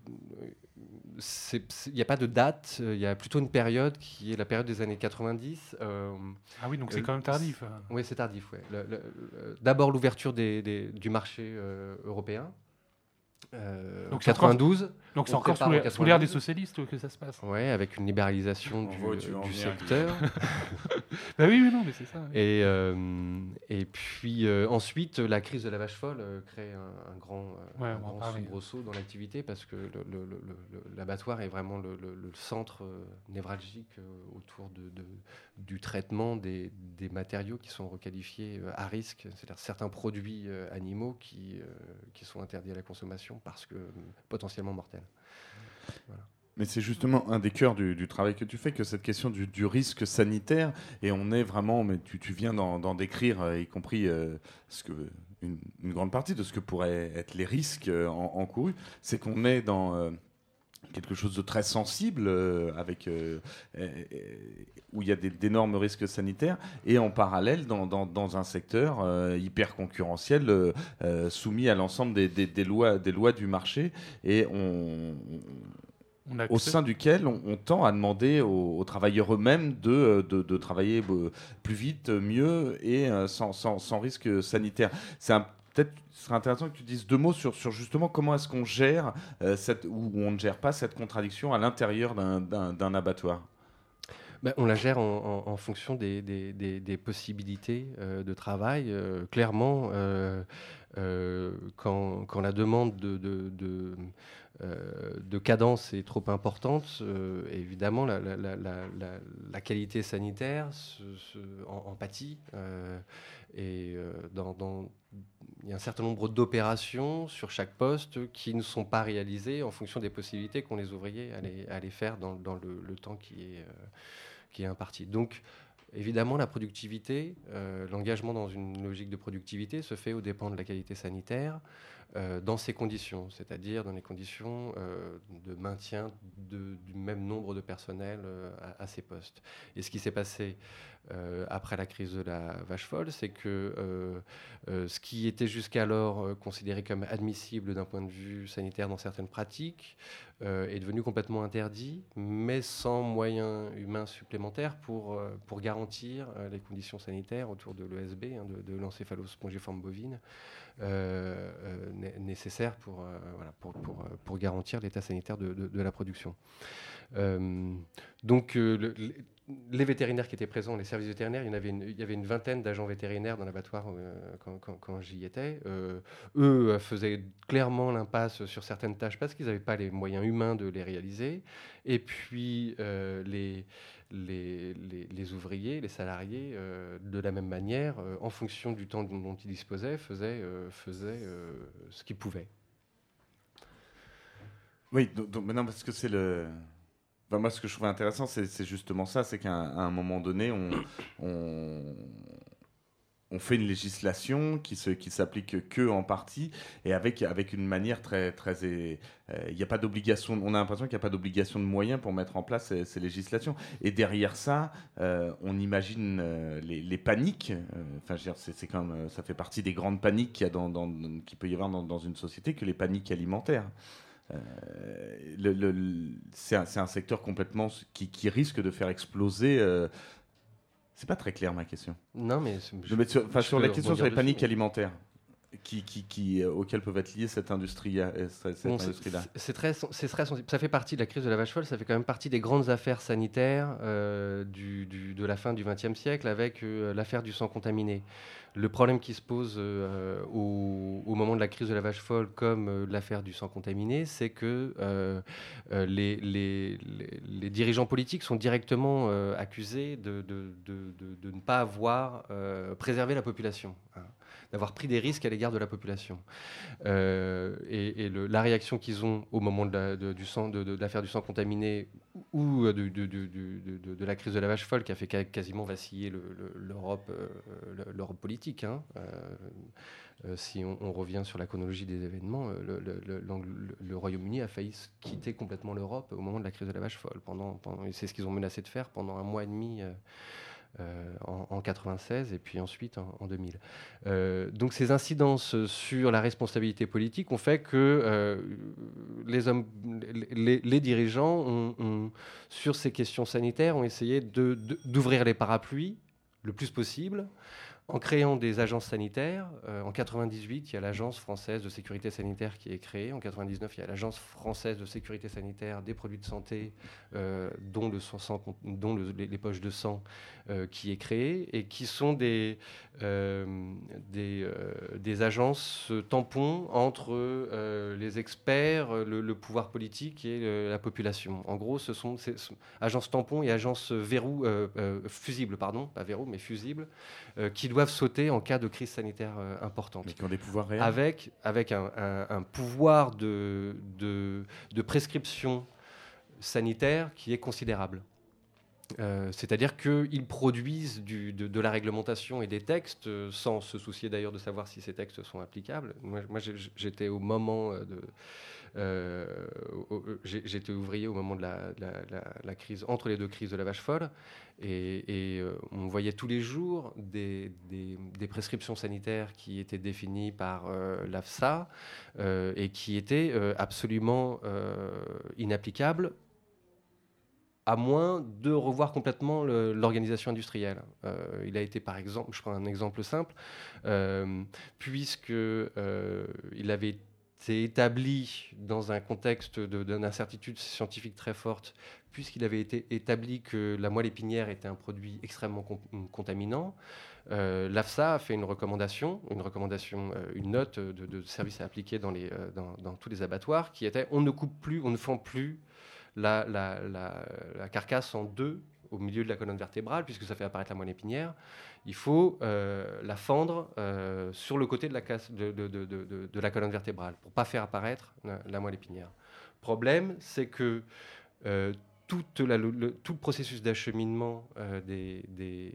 c'est- c'est- Il n'y a pas de date. euh, Il y a plutôt une période qui est la période des années quatre-vingt-dix. euh,
Ah oui, donc c'est
Euh,
quand même tardif. hein.
oui, c'est tardif. Ouais. Le- le- le- D'abord l'ouverture des- des- du marché euh, européen. euh,
Donc c'est
quatre-vingt-douze.
Encore, donc c'est
on
encore
prépare
sous
en
l'ère- sous l'ère des
quatre-vingt-douze.
socialistes que ça se passe.
Ouais, avec une libéralisation
On
du,
voit où tu veux en
du
venir,
secteur.
Bah oui, oui, non, mais c'est ça.
Et, euh, et puis euh, ensuite, la crise de la vache folle euh, crée un, un grand, euh,
Ouais,
un
on va en
grand
parler.
soubresaut dans l'activité parce que le- le- le- le- l'abattoir est vraiment le, le- le centre euh, névralgique euh, autour de, de- du traitement des, des matériaux qui sont requalifiés euh, à risque, c'est-à-dire certains produits euh, animaux qui, euh, qui sont interdits à la consommation parce que euh, potentiellement mortels.
Mais c'est justement un des cœurs du, du travail que tu fais, que cette question du, du risque sanitaire, et on est vraiment, mais tu, tu viens d'en, d'en décrire, euh, y compris euh, ce que, une, une grande partie de ce que pourraient être les risques euh, en- encourus, c'est qu'on est dans euh, quelque chose de très sensible, euh, avec, euh, euh, où il y a des- d'énormes risques sanitaires, et en parallèle dans, dans- dans un secteur euh, hyper concurrentiel, euh, euh, soumis à l'ensemble des, des- des lois, des lois du marché, et on...
On a
au
accès-
sein duquel on, on tend à demander aux, aux travailleurs eux-mêmes de, de, de travailler euh, plus vite, mieux et euh, sans, sans, sans risque sanitaire. C'est un- peut-être ce serait intéressant que tu dises deux mots sur, sur justement comment est-ce qu'on gère euh, cette, ou on ne gère pas cette contradiction à l'intérieur d'un, d'un, d'un abattoir.
Ben, on la gère en, en- en fonction des, des- des- des possibilités euh, de travail. Euh, clairement, euh, euh, quand, quand la demande de, de- de, euh, de cadence est trop importante, euh, évidemment, la, la- la- la- la- la qualité sanitaire se, se- en, en pâtit. euh, et euh, dans, dans- il y a un certain nombre d'opérations sur chaque poste qui ne sont pas réalisées en fonction des possibilités qu'ont les ouvriers à les, à les faire dans, dans le, le temps qui est... euh, qui est imparti. Donc, évidemment, la productivité, euh, l'engagement dans une logique de productivité se fait aux dépens de la qualité sanitaire euh, dans ces conditions, c'est-à-dire dans les conditions euh, de maintien de- du même nombre de personnel euh, à, à ces postes. Et ce qui s'est passé euh, après la crise de la vache folle, c'est que euh, euh, ce qui était jusqu'alors euh, considéré comme admissible d'un point de vue sanitaire dans certaines pratiques euh, est devenu complètement interdit, mais sans moyens humains supplémentaires pour, euh, pour garantir euh, les conditions sanitaires autour de l'E S B, hein, de, de l'encéphalospongiforme bovine, euh, euh, né- nécessaires pour, euh, voilà, pour, pour, euh, pour garantir l'état sanitaire de, de- de la production. Euh, donc, euh, le- le- les vétérinaires qui étaient présents, les services vétérinaires, il y en avait une, il y avait une vingtaine d'agents vétérinaires dans l'abattoir euh, quand, quand- quand j'y étais. Euh, eux euh, faisaient clairement l'impasse sur certaines tâches parce qu'ils n'avaient pas les moyens humains de les réaliser. Et puis, euh, les, les, les- les ouvriers, les salariés, euh, de la même manière, euh, en fonction du temps dont, dont ils disposaient, faisaient, euh, faisaient euh, ce qu'ils pouvaient.
Oui, donc, donc, mais non, parce que c'est le... Enfin, moi, ce que je trouvais intéressant, c'est, c'est justement ça, c'est qu'à un, à un moment donné, on, on, on fait une législation qui, se, qui s'applique que en partie, et avec, avec une manière très... très il euh, n'y a pas d'obligation, on a l'impression qu'il n'y a pas d'obligation de moyens pour mettre en place ces, ces législations. Et derrière ça, euh, on imagine euh, les, les paniques, enfin, euh, c'est, c'est quand même, ça fait partie des grandes paniques qu'il, y a dans, dans, qu'il peut y avoir dans, dans une société, que les paniques alimentaires. Euh, le, le, le, c'est, un, c'est un secteur complètement qui, qui risque de faire exploser. Euh, c'est pas très clair ma question.
Non, mais
je, je sur, enfin, sur la question sur les paniques
dessus,
alimentaires qui, qui, qui, euh, auxquelles peuvent être liées cette industrie, euh, cette
bon,
industrie-là.
C'est, c'est, très, c'est très sensible. Ça fait partie de la crise de la vache folle, ça fait quand même partie des grandes affaires sanitaires euh, du, du, de la fin du vingtième siècle avec euh, l'affaire du sang contaminé. Le problème qui se pose euh, au, au moment de la crise de la vache folle, comme euh, l'affaire du sang contaminé, c'est que euh, euh, les, les, les, les dirigeants politiques sont directement euh, accusés de, de, de, de, de ne pas avoir euh, préservé la population, hein, d'avoir pris des risques à l'égard de la population. Euh, et et le, la réaction qu'ils ont au moment de, la, de, du sang, de, de, de l'affaire du sang contaminé ou de, de, de, de, de, de la crise de la vache folle qui a fait quasiment vaciller le, le, l'Europe, euh, l'Europe politique. Hein. Euh, euh, si on, on revient sur la chronologie des événements, le, le, le, le Royaume-Uni a failli quitter complètement l'Europe au moment de la crise de la vache folle. Pendant, pendant, et c'est ce qu'ils ont menacé de faire pendant un mois et demi. Euh, Euh, en, en quatre-vingt-seize et puis ensuite en, en deux mille. Euh, donc ces incidences sur la responsabilité politique ont fait que euh, les, hommes, les, les dirigeants ont, ont, sur ces questions sanitaires ont essayé de, de, d'ouvrir les parapluies le plus possible en créant des agences sanitaires. Euh, en quatre-vingt-dix-huit, il y a l'Agence française de sécurité sanitaire qui est créée. En quatre-vingt-dix-neuf, il y a l'Agence française de sécurité sanitaire des produits de santé, euh, dont, le sang, dont le, les, les poches de sang, euh, qui est créée, et qui sont des, euh, des, euh, des agences tampons entre euh, les experts, le, le pouvoir politique et le, la population. En gros, ce sont ces, agences tampons et agences verrou, euh, euh, fusibles, pardon, pas verrou, mais fusibles, euh, qui doivent sauter en cas de crise sanitaire euh, importante.
Mais qui ont des pouvoirs réels.
Avec, avec un, un, un pouvoir de, de, de prescription sanitaire qui est considérable. Euh, c'est-à-dire qu'ils produisent du, de, de la réglementation et des textes euh, sans se soucier d'ailleurs de savoir si ces textes sont applicables. Moi, moi j'étais au moment de... Euh, j'étais ouvrier au moment de la, la, la, la crise, entre les deux crises de la vache folle, et, et euh, on voyait tous les jours des, des, des prescriptions sanitaires qui étaient définies par euh, l'AFSA euh, et qui étaient euh, absolument euh, inapplicables, à moins de revoir complètement le, l'organisation industrielle. Euh, il a été, par exemple, je prends un exemple simple, euh, puisque euh, il avait été établi dans un contexte de, d'une incertitude scientifique très forte, puisqu'il avait été établi que la moelle épinière était un produit extrêmement com- contaminant. Euh, L'AFSA a fait une recommandation, une recommandation, euh, une note de, de service à appliquer dans, les, euh, dans, dans tous les abattoirs, qui était on ne coupe plus, on ne fend plus La, la, la, la carcasse en deux au milieu de la colonne vertébrale, puisque ça fait apparaître la moelle épinière. Il faut euh, la fendre euh, sur le côté de la, casse, de, de, de, de, de la colonne vertébrale pour ne pas faire apparaître la, la moelle épinière. Problème, c'est que euh, toute la, le, tout le processus d'acheminement euh, des, des,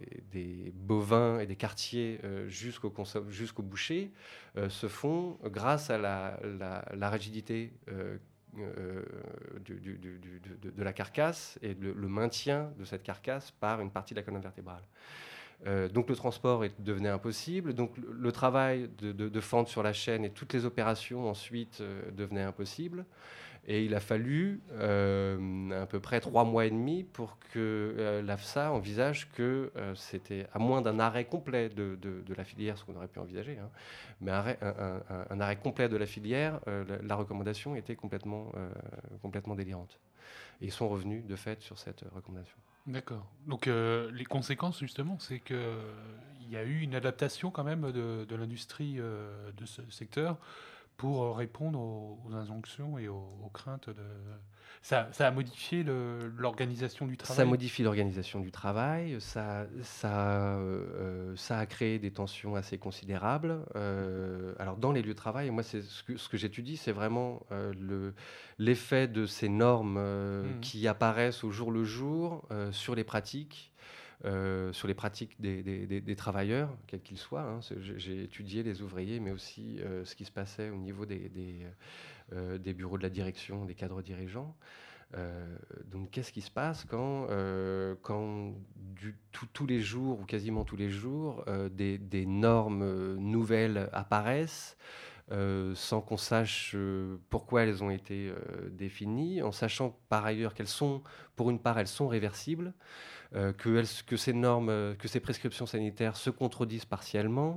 des bovins et des quartiers euh, jusqu'au, consom- jusqu'au boucher euh, se font grâce à la, la, la rigidité euh, Euh, du, du, du, du, de, de la carcasse et le, le maintien de cette carcasse par une partie de la colonne vertébrale. Euh, donc le transport est, devenait impossible, donc le, le travail de, de, de fente sur la chaîne et toutes les opérations ensuite euh, devenaient impossibles. Et il a fallu euh, à peu près trois mois et demi pour que euh, l'AFSA envisage que euh, c'était, à moins d'un arrêt complet de, de, de la filière, ce qu'on aurait pu envisager, hein, mais un, un, un, un arrêt complet de la filière, euh, la, la recommandation était complètement, euh, complètement délirante. Et ils sont revenus, de fait, sur cette recommandation.
D'accord. Donc euh, les conséquences, justement, c'est qu'il euh, y a eu une adaptation quand même de, de l'industrie euh, de ce secteur pour répondre aux, aux injonctions et aux, aux craintes de... Ça, ça a modifié le, l'organisation du travail.
Ça modifie l'organisation du travail, ça, ça, euh, ça a créé des tensions assez considérables. Euh, alors dans les lieux de travail, moi c'est ce que, ce que j'étudie, c'est vraiment euh, le, l'effet de ces normes euh, mmh. qui apparaissent au jour le jour euh, sur les pratiques. Euh, sur les pratiques des, des, des, des travailleurs, quels qu'ils soient. Hein. J'ai, j'ai étudié les ouvriers, mais aussi euh, ce qui se passait au niveau des, des, euh, des bureaux de la direction, des cadres dirigeants. Euh, donc, qu'est-ce qui se passe quand, euh, quand du, tout, tous les jours, ou quasiment tous les jours, euh, des, des normes nouvelles apparaissent Euh, sans qu'on sache euh, pourquoi elles ont été euh, définies, en sachant par ailleurs qu'elles sont, pour une part, elles sont réversibles, euh, que, elles, que ces normes, euh, que ces prescriptions sanitaires se contredisent partiellement,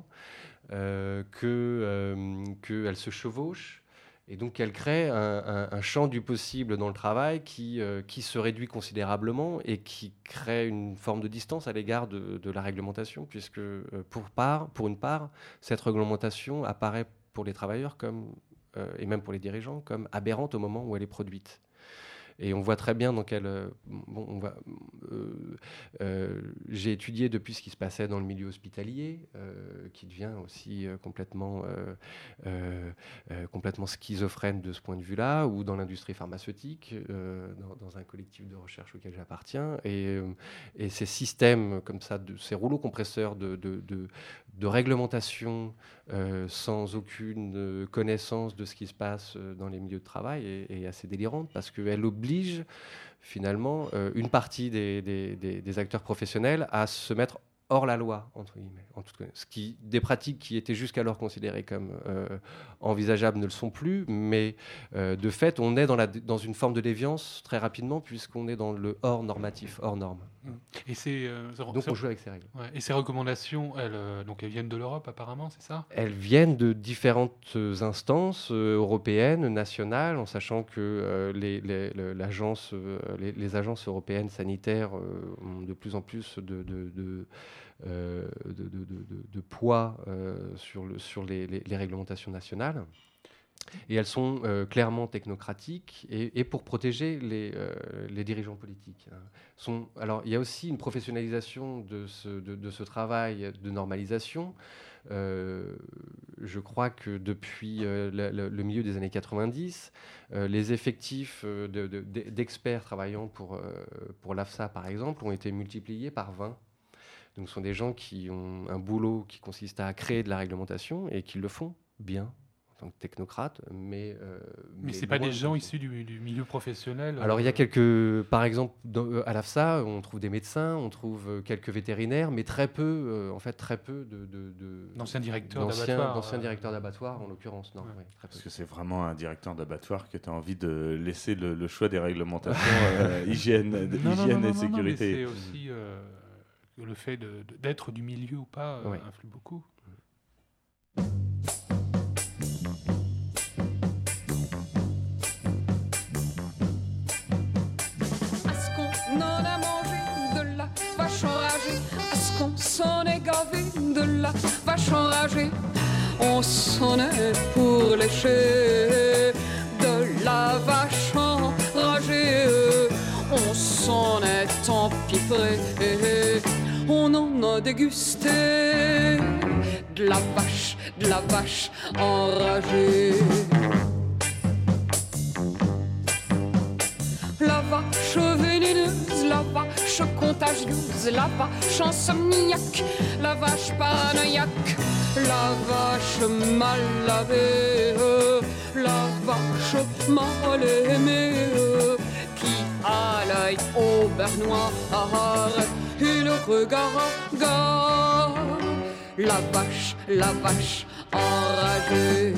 euh, que, euh, qu'elles se chevauchent, et donc qu'elles créent un, un, un champ du possible dans le travail qui, euh, qui se réduit considérablement et qui crée une forme de distance à l'égard de, de la réglementation, puisque euh, pour, part, pour une part, cette réglementation apparaît pour les travailleurs comme, euh, et même pour les dirigeants comme aberrante au moment où elle est produite. Et on voit très bien dans quel... Euh, bon, on va, euh, euh, j'ai étudié depuis ce qui se passait dans le milieu hospitalier, euh, qui devient aussi euh, complètement, euh, euh, euh, complètement schizophrène de ce point de vue-là, ou dans l'industrie pharmaceutique, euh, dans, dans un collectif de recherche auquel j'appartiens. Et, euh, et ces systèmes comme ça, de, ces rouleaux compresseurs de, de, de, de réglementation euh, sans aucune connaissance de ce qui se passe dans les milieux de travail est, est assez délirante, parce qu'elle oblige finalement euh, une partie des, des, des, des acteurs professionnels à se mettre hors la loi, entre guillemets, en toute, ce qui, des pratiques qui étaient jusqu'alors considérées comme euh, envisageables ne le sont plus, mais euh, de fait, on est dans, la, dans une forme de déviance très rapidement, puisqu'on est dans le hors normatif, hors norme.
Et c'est, euh,
donc on joue avec ces règles.
Ouais, et ces recommandations, elles, euh, donc elles viennent de l'Europe apparemment, c'est ça ?
Elles viennent de différentes instances euh, européennes, nationales, en sachant que euh, les, les, l'agence, euh, les, les agences européennes sanitaires euh, ont de plus en plus de... de, de Euh, de, de, de, de poids euh, sur, le, sur les, les, les réglementations nationales. Et elles sont euh, clairement technocratiques et, et pour protéger les, euh, les dirigeants politiques. Hein. Sont, alors, il y a aussi une professionnalisation de ce, de, de ce travail de normalisation. Euh, je crois que depuis euh, le, le, le milieu des années quatre-vingt-dix, euh, les effectifs euh, de, de, d'experts travaillant pour, euh, pour l'AFSA, par exemple, ont été multipliés par vingt. Donc, ce sont des gens qui ont un boulot qui consiste à créer de la réglementation et qui le font bien en tant que technocrates. Mais, euh,
mais, mais ce n'est pas des gens issus du, du milieu professionnel.
Alors, euh... il y a quelques... Par exemple, dans, à l'AFSA, on trouve des médecins, on trouve quelques vétérinaires, mais très peu, euh, en fait, très peu de... de, de
d'anciens directeurs
d'anciens,
d'abattoirs.
D'anciens euh... directeurs d'abattoirs, en l'occurrence, non.
Ouais.
Ouais, très peu.
Parce que c'est vraiment un directeur d'abattoir que tu as envie de laisser le, le choix des réglementations euh, hygiène,
non,
hygiène
non, non,
et
non,
sécurité.
Non, mais c'est aussi... Euh... le fait de, de, d'être du milieu ou pas euh,
ouais.
influe beaucoup.
Est-ce qu'on en a mangé de la vache enragée? Est-ce qu'on s'en est gavé de la vache enragée? On s'en est pour lécher de la vache enragée. On s'en est empiffré. On en a dégusté de la vache, de la vache enragée. La vache vénéneuse, la vache contagieuse, la vache insomniaque, la vache paranoïaque, la vache mal lavée, la vache mal aimée, qui a l'œil au beurre noir et le regard gare, la vache, la vache enragée.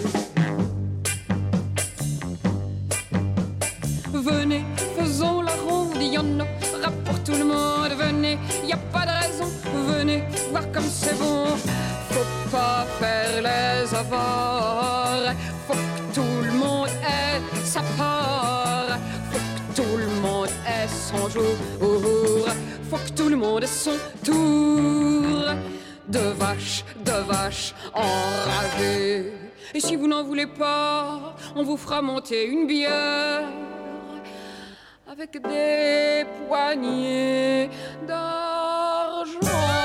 Venez, faisons la ronde, il y en aura pour tout le monde. Venez, y a pas de raison, venez voir comme c'est bon. Faut pas faire les avares, faut que tout le monde ait sa part. Faut que tout le monde ait son jour. Faut que tout le monde ait son tour de vache, de vache enragée. Et si vous n'en voulez pas, on vous fera monter une bière avec des poignées d'argent.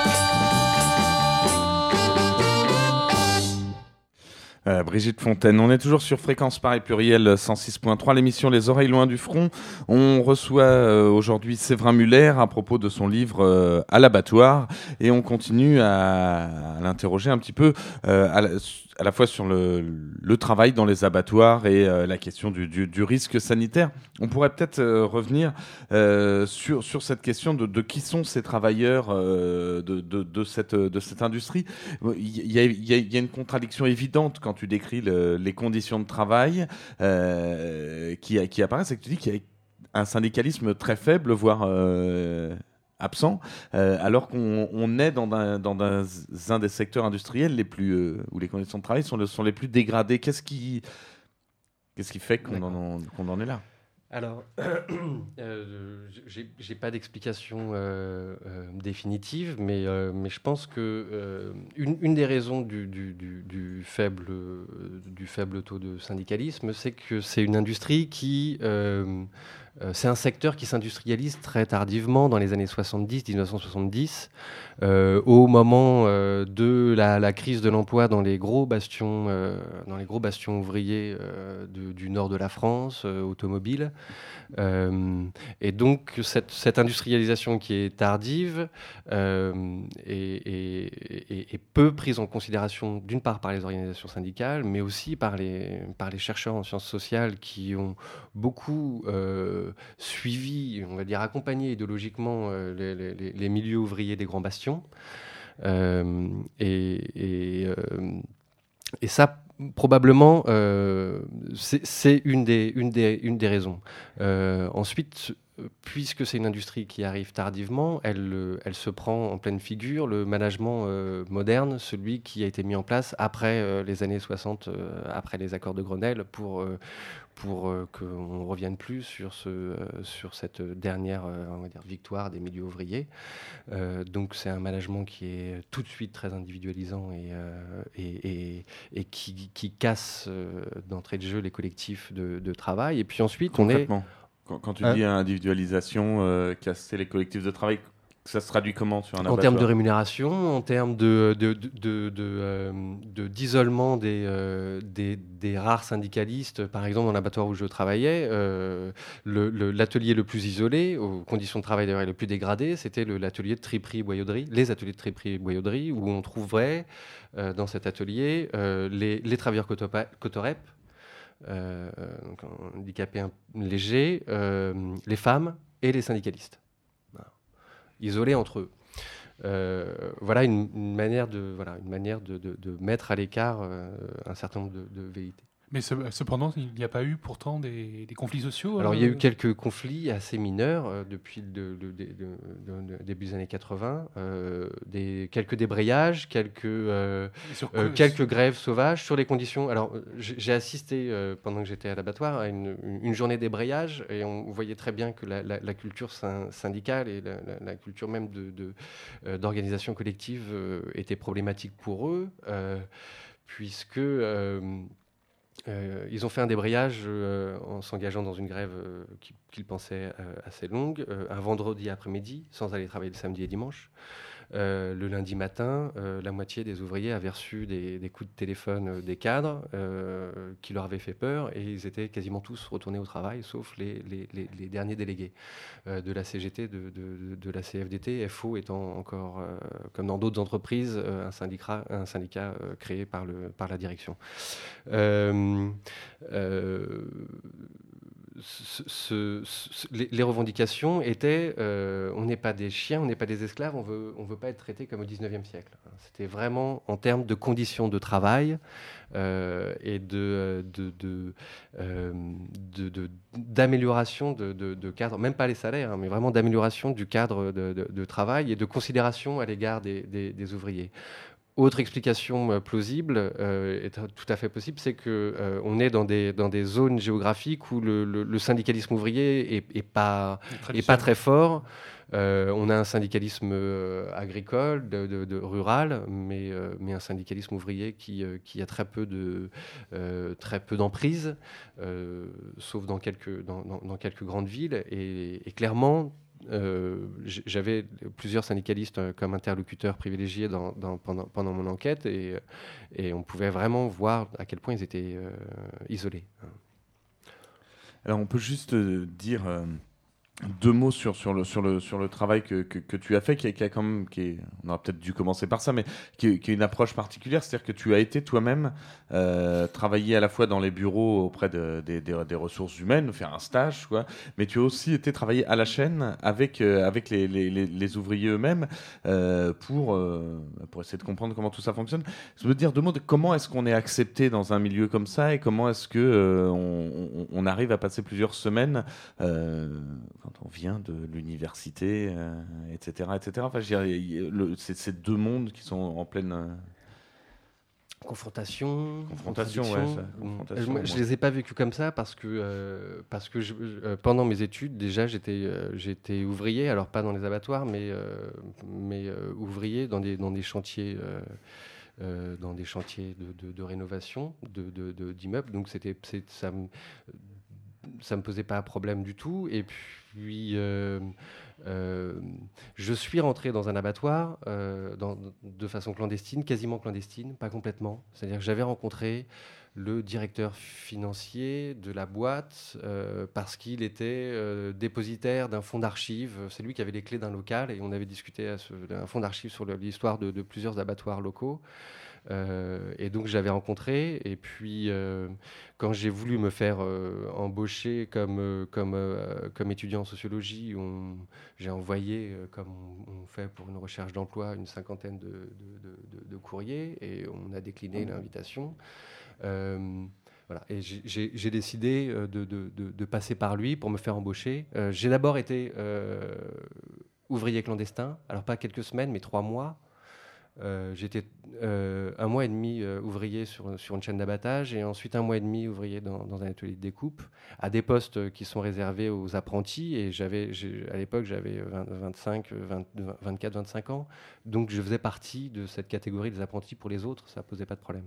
Euh, Brigitte Fontaine, on est toujours sur Fréquence Paris Pluriel cent six point trois, l'émission Les Oreilles Loin du Front. On reçoit euh, aujourd'hui Séverin Muller à propos de son livre euh, À l'abattoir et on continue à, à l'interroger un petit peu euh, à, la, à la fois sur le, le travail dans les abattoirs et euh, la question du, du, du risque sanitaire. On pourrait peut-être euh, revenir euh, sur, sur cette question de, de qui sont ces travailleurs euh, de, de, de, cette, de cette industrie. Il y a, il y a, il y a une contradiction évidente quand tu décris le, les conditions de travail euh, qui, qui apparaissent, c'est que tu dis qu'il y a un syndicalisme très faible, voire euh, absent, euh, alors qu'on on est dans, un, dans un, un des secteurs industriels les plus, euh, où les conditions de travail sont, le, sont les plus dégradées. Qu'est-ce qui, qu'est-ce qui fait qu'on en, qu'on en est là ?
Alors, euh, j'ai, j'ai pas d'explication euh, euh, définitive, mais, euh, mais je pense que euh, une, une des raisons du, du, du, du, faible, euh, du faible taux de syndicalisme, c'est que c'est une industrie qui... Euh, euh, c'est un secteur qui s'industrialise très tardivement, dans les années soixante-dix, dix-neuf cent soixante-dix, euh, au moment euh, de la, la crise de l'emploi dans les gros bastions, euh, dans les gros bastions ouvriers euh, de, du nord de la France, euh, automobiles. Euh, et donc cette, cette industrialisation qui est tardive euh, est, est, est, est peu prise en considération d'une part par les organisations syndicales, mais aussi par les, par les chercheurs en sciences sociales qui ont beaucoup euh, suivi, on va dire accompagné idéologiquement euh, les, les, les milieux ouvriers des grands bastions. Euh, et, et, euh, et ça, probablement, euh, c'est, c'est une, des, une, des, une des raisons. Euh, ensuite, puisque c'est une industrie qui arrive tardivement, elle, elle se prend en pleine figure le management euh, moderne, celui qui a été mis en place après euh, les années soixante, euh, après les accords de Grenelle, pour, euh, pour euh, qu'on ne revienne plus sur, ce, euh, sur cette dernière euh, on va dire, victoire des milieux ouvriers. Euh, donc c'est un management qui est tout de suite très individualisant et, euh, et, et, et qui, qui casse euh, d'entrée de jeu les collectifs de, de travail. Et puis ensuite, on est...
Quand, quand tu
Hein
dis individualisation, euh, casser les collectifs de travail, ça se traduit comment sur un abattoir ?
En termes de rémunération, en termes de, de, de, de, de, euh, de, d'isolement des, euh, des, des rares syndicalistes. Par exemple, dans l'abattoir où je travaillais, euh, le, le, l'atelier le plus isolé, aux conditions de travail d'ailleurs les plus dégradées, c'était le, l'atelier de triperie-boyauderie, les ateliers de triperie-boyauderie, où on trouverait euh, dans cet atelier euh, les, les travailleurs cotopa- cotorep, Euh, donc handicapés légers, euh, les femmes et les syndicalistes, voilà. Isolés entre eux. Euh, voilà une, une manière de voilà une manière de, de, de mettre à l'écart euh, un certain nombre de, de velléités.
Mais cependant, il n'y a pas eu pourtant des, des conflits sociaux.
Alors
euh...
il y a eu quelques conflits assez mineurs euh, depuis le, le, le, le, le, le début des années quatre-vingts, euh, des, quelques débrayages, quelques, euh, euh, quelques grèves sauvages sur les conditions. Alors j'ai, j'ai assisté euh, pendant que j'étais à l'abattoir à une, une journée débrayage et on voyait très bien que la, la, la culture syndicale et la, la, la culture même de, de, euh, d'organisation collective euh, était problématique pour eux, euh, puisque... Euh, Euh, ils ont fait un débrayage euh, en s'engageant dans une grève euh, qu'ils, qu'ils pensaient euh, assez longue, euh, un vendredi après-midi, sans aller travailler le samedi et dimanche. Euh, le lundi matin, euh, la moitié des ouvriers avaient reçu des, des coups de téléphone euh, des cadres euh, qui leur avaient fait peur et ils étaient quasiment tous retournés au travail, sauf les, les, les, les derniers délégués euh, de la C G T, de, de, de la C F D T, F O étant encore, euh, comme dans d'autres entreprises, euh, un syndicat, un syndicat euh, créé par, le, par la direction. Euh, euh, Ce, ce, ce, les, les revendications étaient euh, on n'est pas des chiens, on n'est pas des esclaves, on veut, on veut pas être traité comme au dix-neuvième siècle. C'était vraiment en termes de conditions de travail euh, et de, de, de, euh, de, de, d'amélioration de, de, de cadre, même pas les salaires, hein, mais vraiment d'amélioration du cadre de, de, de travail et de considération à l'égard des, des, des ouvriers. Autre explication euh, plausible, euh, et tout à fait possible, c'est qu'on euh, est dans des, dans des zones géographiques où le, le, le syndicalisme ouvrier n'est pas, est pas très fort. Euh, on a un syndicalisme euh, agricole, de, de, de rural, mais, euh, mais un syndicalisme ouvrier qui, euh, qui a très peu, de, euh, très peu d'emprise, euh, sauf dans quelques, dans, dans, dans quelques grandes villes. Et, et clairement, Euh, j'avais plusieurs syndicalistes euh, comme interlocuteurs privilégiés dans, dans, pendant, pendant mon enquête et, et on pouvait vraiment voir à quel point ils étaient euh, isolés.
Alors on peut juste euh, dire euh, deux mots sur, sur, le, sur, le, sur le travail que, que, que tu as fait, qui, qui a quand même, qui est, on aurait peut-être dû commencer par ça, mais qui, qui est une approche particulière, c'est-à-dire que tu as été toi-même euh, travailler à la fois dans les bureaux auprès de, de, de, des ressources humaines, faire un stage, quoi, mais tu as aussi été travailler à la chaîne avec, euh, avec les, les, les, les ouvriers eux-mêmes euh, pour, euh, pour essayer de comprendre comment tout ça fonctionne. Je veux dire deux mots de comment est-ce qu'on est accepté dans un milieu comme ça et comment est-ce qu'on euh, on, on arrive à passer plusieurs semaines euh, quand on vient de l'université, euh, et cetera, et cetera. Enfin, je dirais, le, c'est ces deux mondes qui sont en pleine euh...
confrontation.
Confrontation, ouais. Ça, confrontation,
Moi, je les ai pas vécus comme ça parce que euh, parce que je, euh, pendant mes études, déjà, j'étais euh, j'étais ouvrier, alors pas dans les abattoirs, mais euh, mais euh, ouvrier dans des dans des chantiers. Euh, Euh, dans des chantiers de, de, de rénovation de, de, de, d'immeubles. Donc c'était, c'est, ça me ça me posait pas un problème du tout. Et puis euh, euh, je suis rentré dans un abattoir euh, dans, de façon clandestine, quasiment clandestine, pas complètement. C'est-à-dire que j'avais rencontré le directeur financier de la boîte euh, parce qu'il était euh, dépositaire d'un fonds d'archives. C'est lui qui avait les clés d'un local et on avait discuté à ce, d'un fonds d'archives sur le, l'histoire de, de plusieurs abattoirs locaux. Euh, et donc j'avais rencontré, et puis euh, quand j'ai voulu me faire euh, embaucher comme, euh, comme, euh, comme étudiant en sociologie, on, j'ai envoyé, euh, comme on, on fait pour une recherche d'emploi, une cinquantaine de, de, de, de courriers, et on a décliné l'invitation. Euh, Voilà. Et j'ai, j'ai, j'ai décidé de, de, de, de passer par lui pour me faire embaucher. Euh, j'ai d'abord été euh, ouvrier clandestin, alors pas quelques semaines, mais trois mois. Euh, j'étais euh, un mois et demi euh, ouvrier sur, sur une chaîne d'abattage et ensuite un mois et demi ouvrier dans, dans un atelier de découpe, à des postes qui sont réservés aux apprentis. Et j'avais, j'ai, à l'époque, j'avais vingt, vingt-cinq, vingt, vingt-quatre, vingt-cinq ans. Donc je faisais partie de cette catégorie des apprentis. Pour les autres, ça ne posait pas de problème.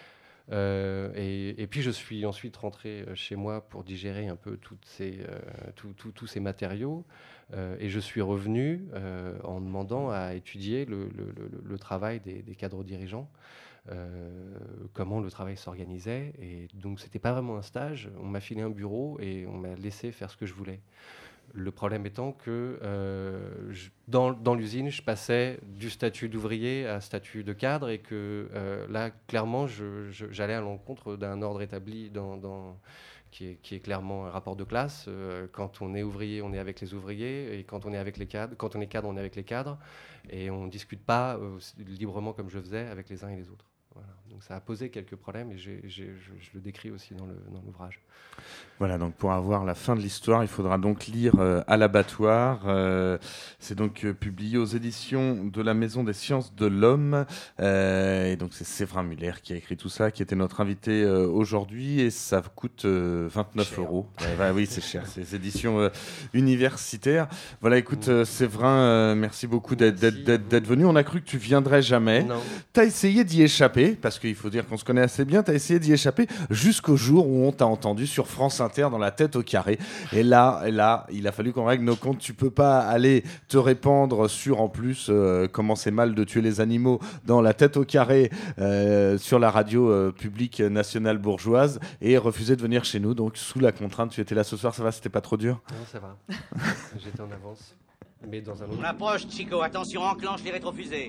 Euh, et, et puis je suis ensuite rentré chez moi pour digérer un peu toutes ces, euh, tout, tout, tous ces matériaux euh, et je suis revenu euh, en demandant à étudier le, le, le, le travail des, des cadres dirigeants, euh, comment le travail s'organisait. Et donc c'était pas vraiment un stage, on m'a filé un bureau et on m'a laissé faire ce que je voulais. Le problème étant que euh, je, dans, dans l'usine, je passais du statut d'ouvrier à statut de cadre et que euh, là, clairement, je, je, j'allais à l'encontre d'un ordre établi dans, dans, qui, est, qui est clairement un rapport de classe. Euh, quand on est ouvrier, on est avec les ouvriers et quand on est avec les cadres, quand on est cadre, on est avec les cadres et on ne discute pas euh, librement comme je faisais avec les uns et les autres. Voilà. Donc ça a posé quelques problèmes et j'ai, j'ai, je, je le décris aussi dans, le, dans l'ouvrage.
Voilà, donc pour avoir la fin de l'histoire, il faudra donc lire euh, À l'abattoir. Euh, c'est donc euh, publié aux éditions de la Maison des Sciences de l'Homme. Euh, et donc c'est Séverin Muller qui a écrit tout ça, qui était notre invité euh, aujourd'hui. Et ça coûte euh, vingt-neuf cher. Euros. Ouais, bah, oui, c'est cher. C'est les éditions euh, universitaires. Voilà, écoute, euh, Séverin, euh, merci beaucoup d'être, d'être, d'être, d'être venu. On a cru que tu viendrais jamais. Tu as essayé d'y échapper, parce qu'il faut dire qu'on se connaît assez bien. Tu as essayé d'y échapper jusqu'au jour où on t'a entendu sur France Inter dans La Tête au carré. Et là, et là, il a fallu qu'on règle nos comptes. Tu peux pas aller te répandre sur, en plus, euh, comment c'est mal de tuer les animaux dans La Tête au carré euh, sur la radio euh, publique nationale bourgeoise et refuser de venir chez nous. Donc, sous la contrainte, tu étais là ce soir. Ça va, c'était pas trop dur?
Non, ça va. J'étais en avance. Mais dans un autre...
On approche, Chico. Attention, enclenche les rétrofusées.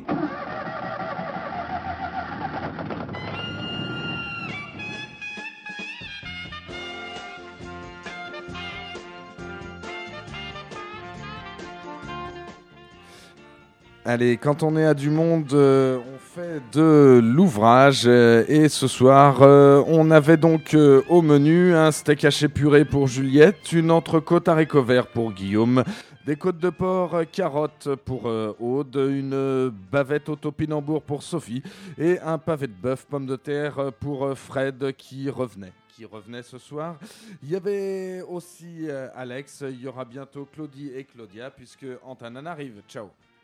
Allez, quand on est à du monde, euh, on fait de l'ouvrage. Euh, et ce soir, euh, on avait donc euh, au menu un steak haché puré pour Juliette, une entrecôte haricots verts pour Guillaume, des côtes de porc euh, carottes pour euh, Aude, une euh, bavette au topinambour pour Sophie et un pavé de bœuf pommes de terre pour euh, Fred qui revenait. qui revenait ce soir. Il y avait aussi euh, Alex, il y aura bientôt Claudie et Claudia puisque Antanan arrive. Ciao.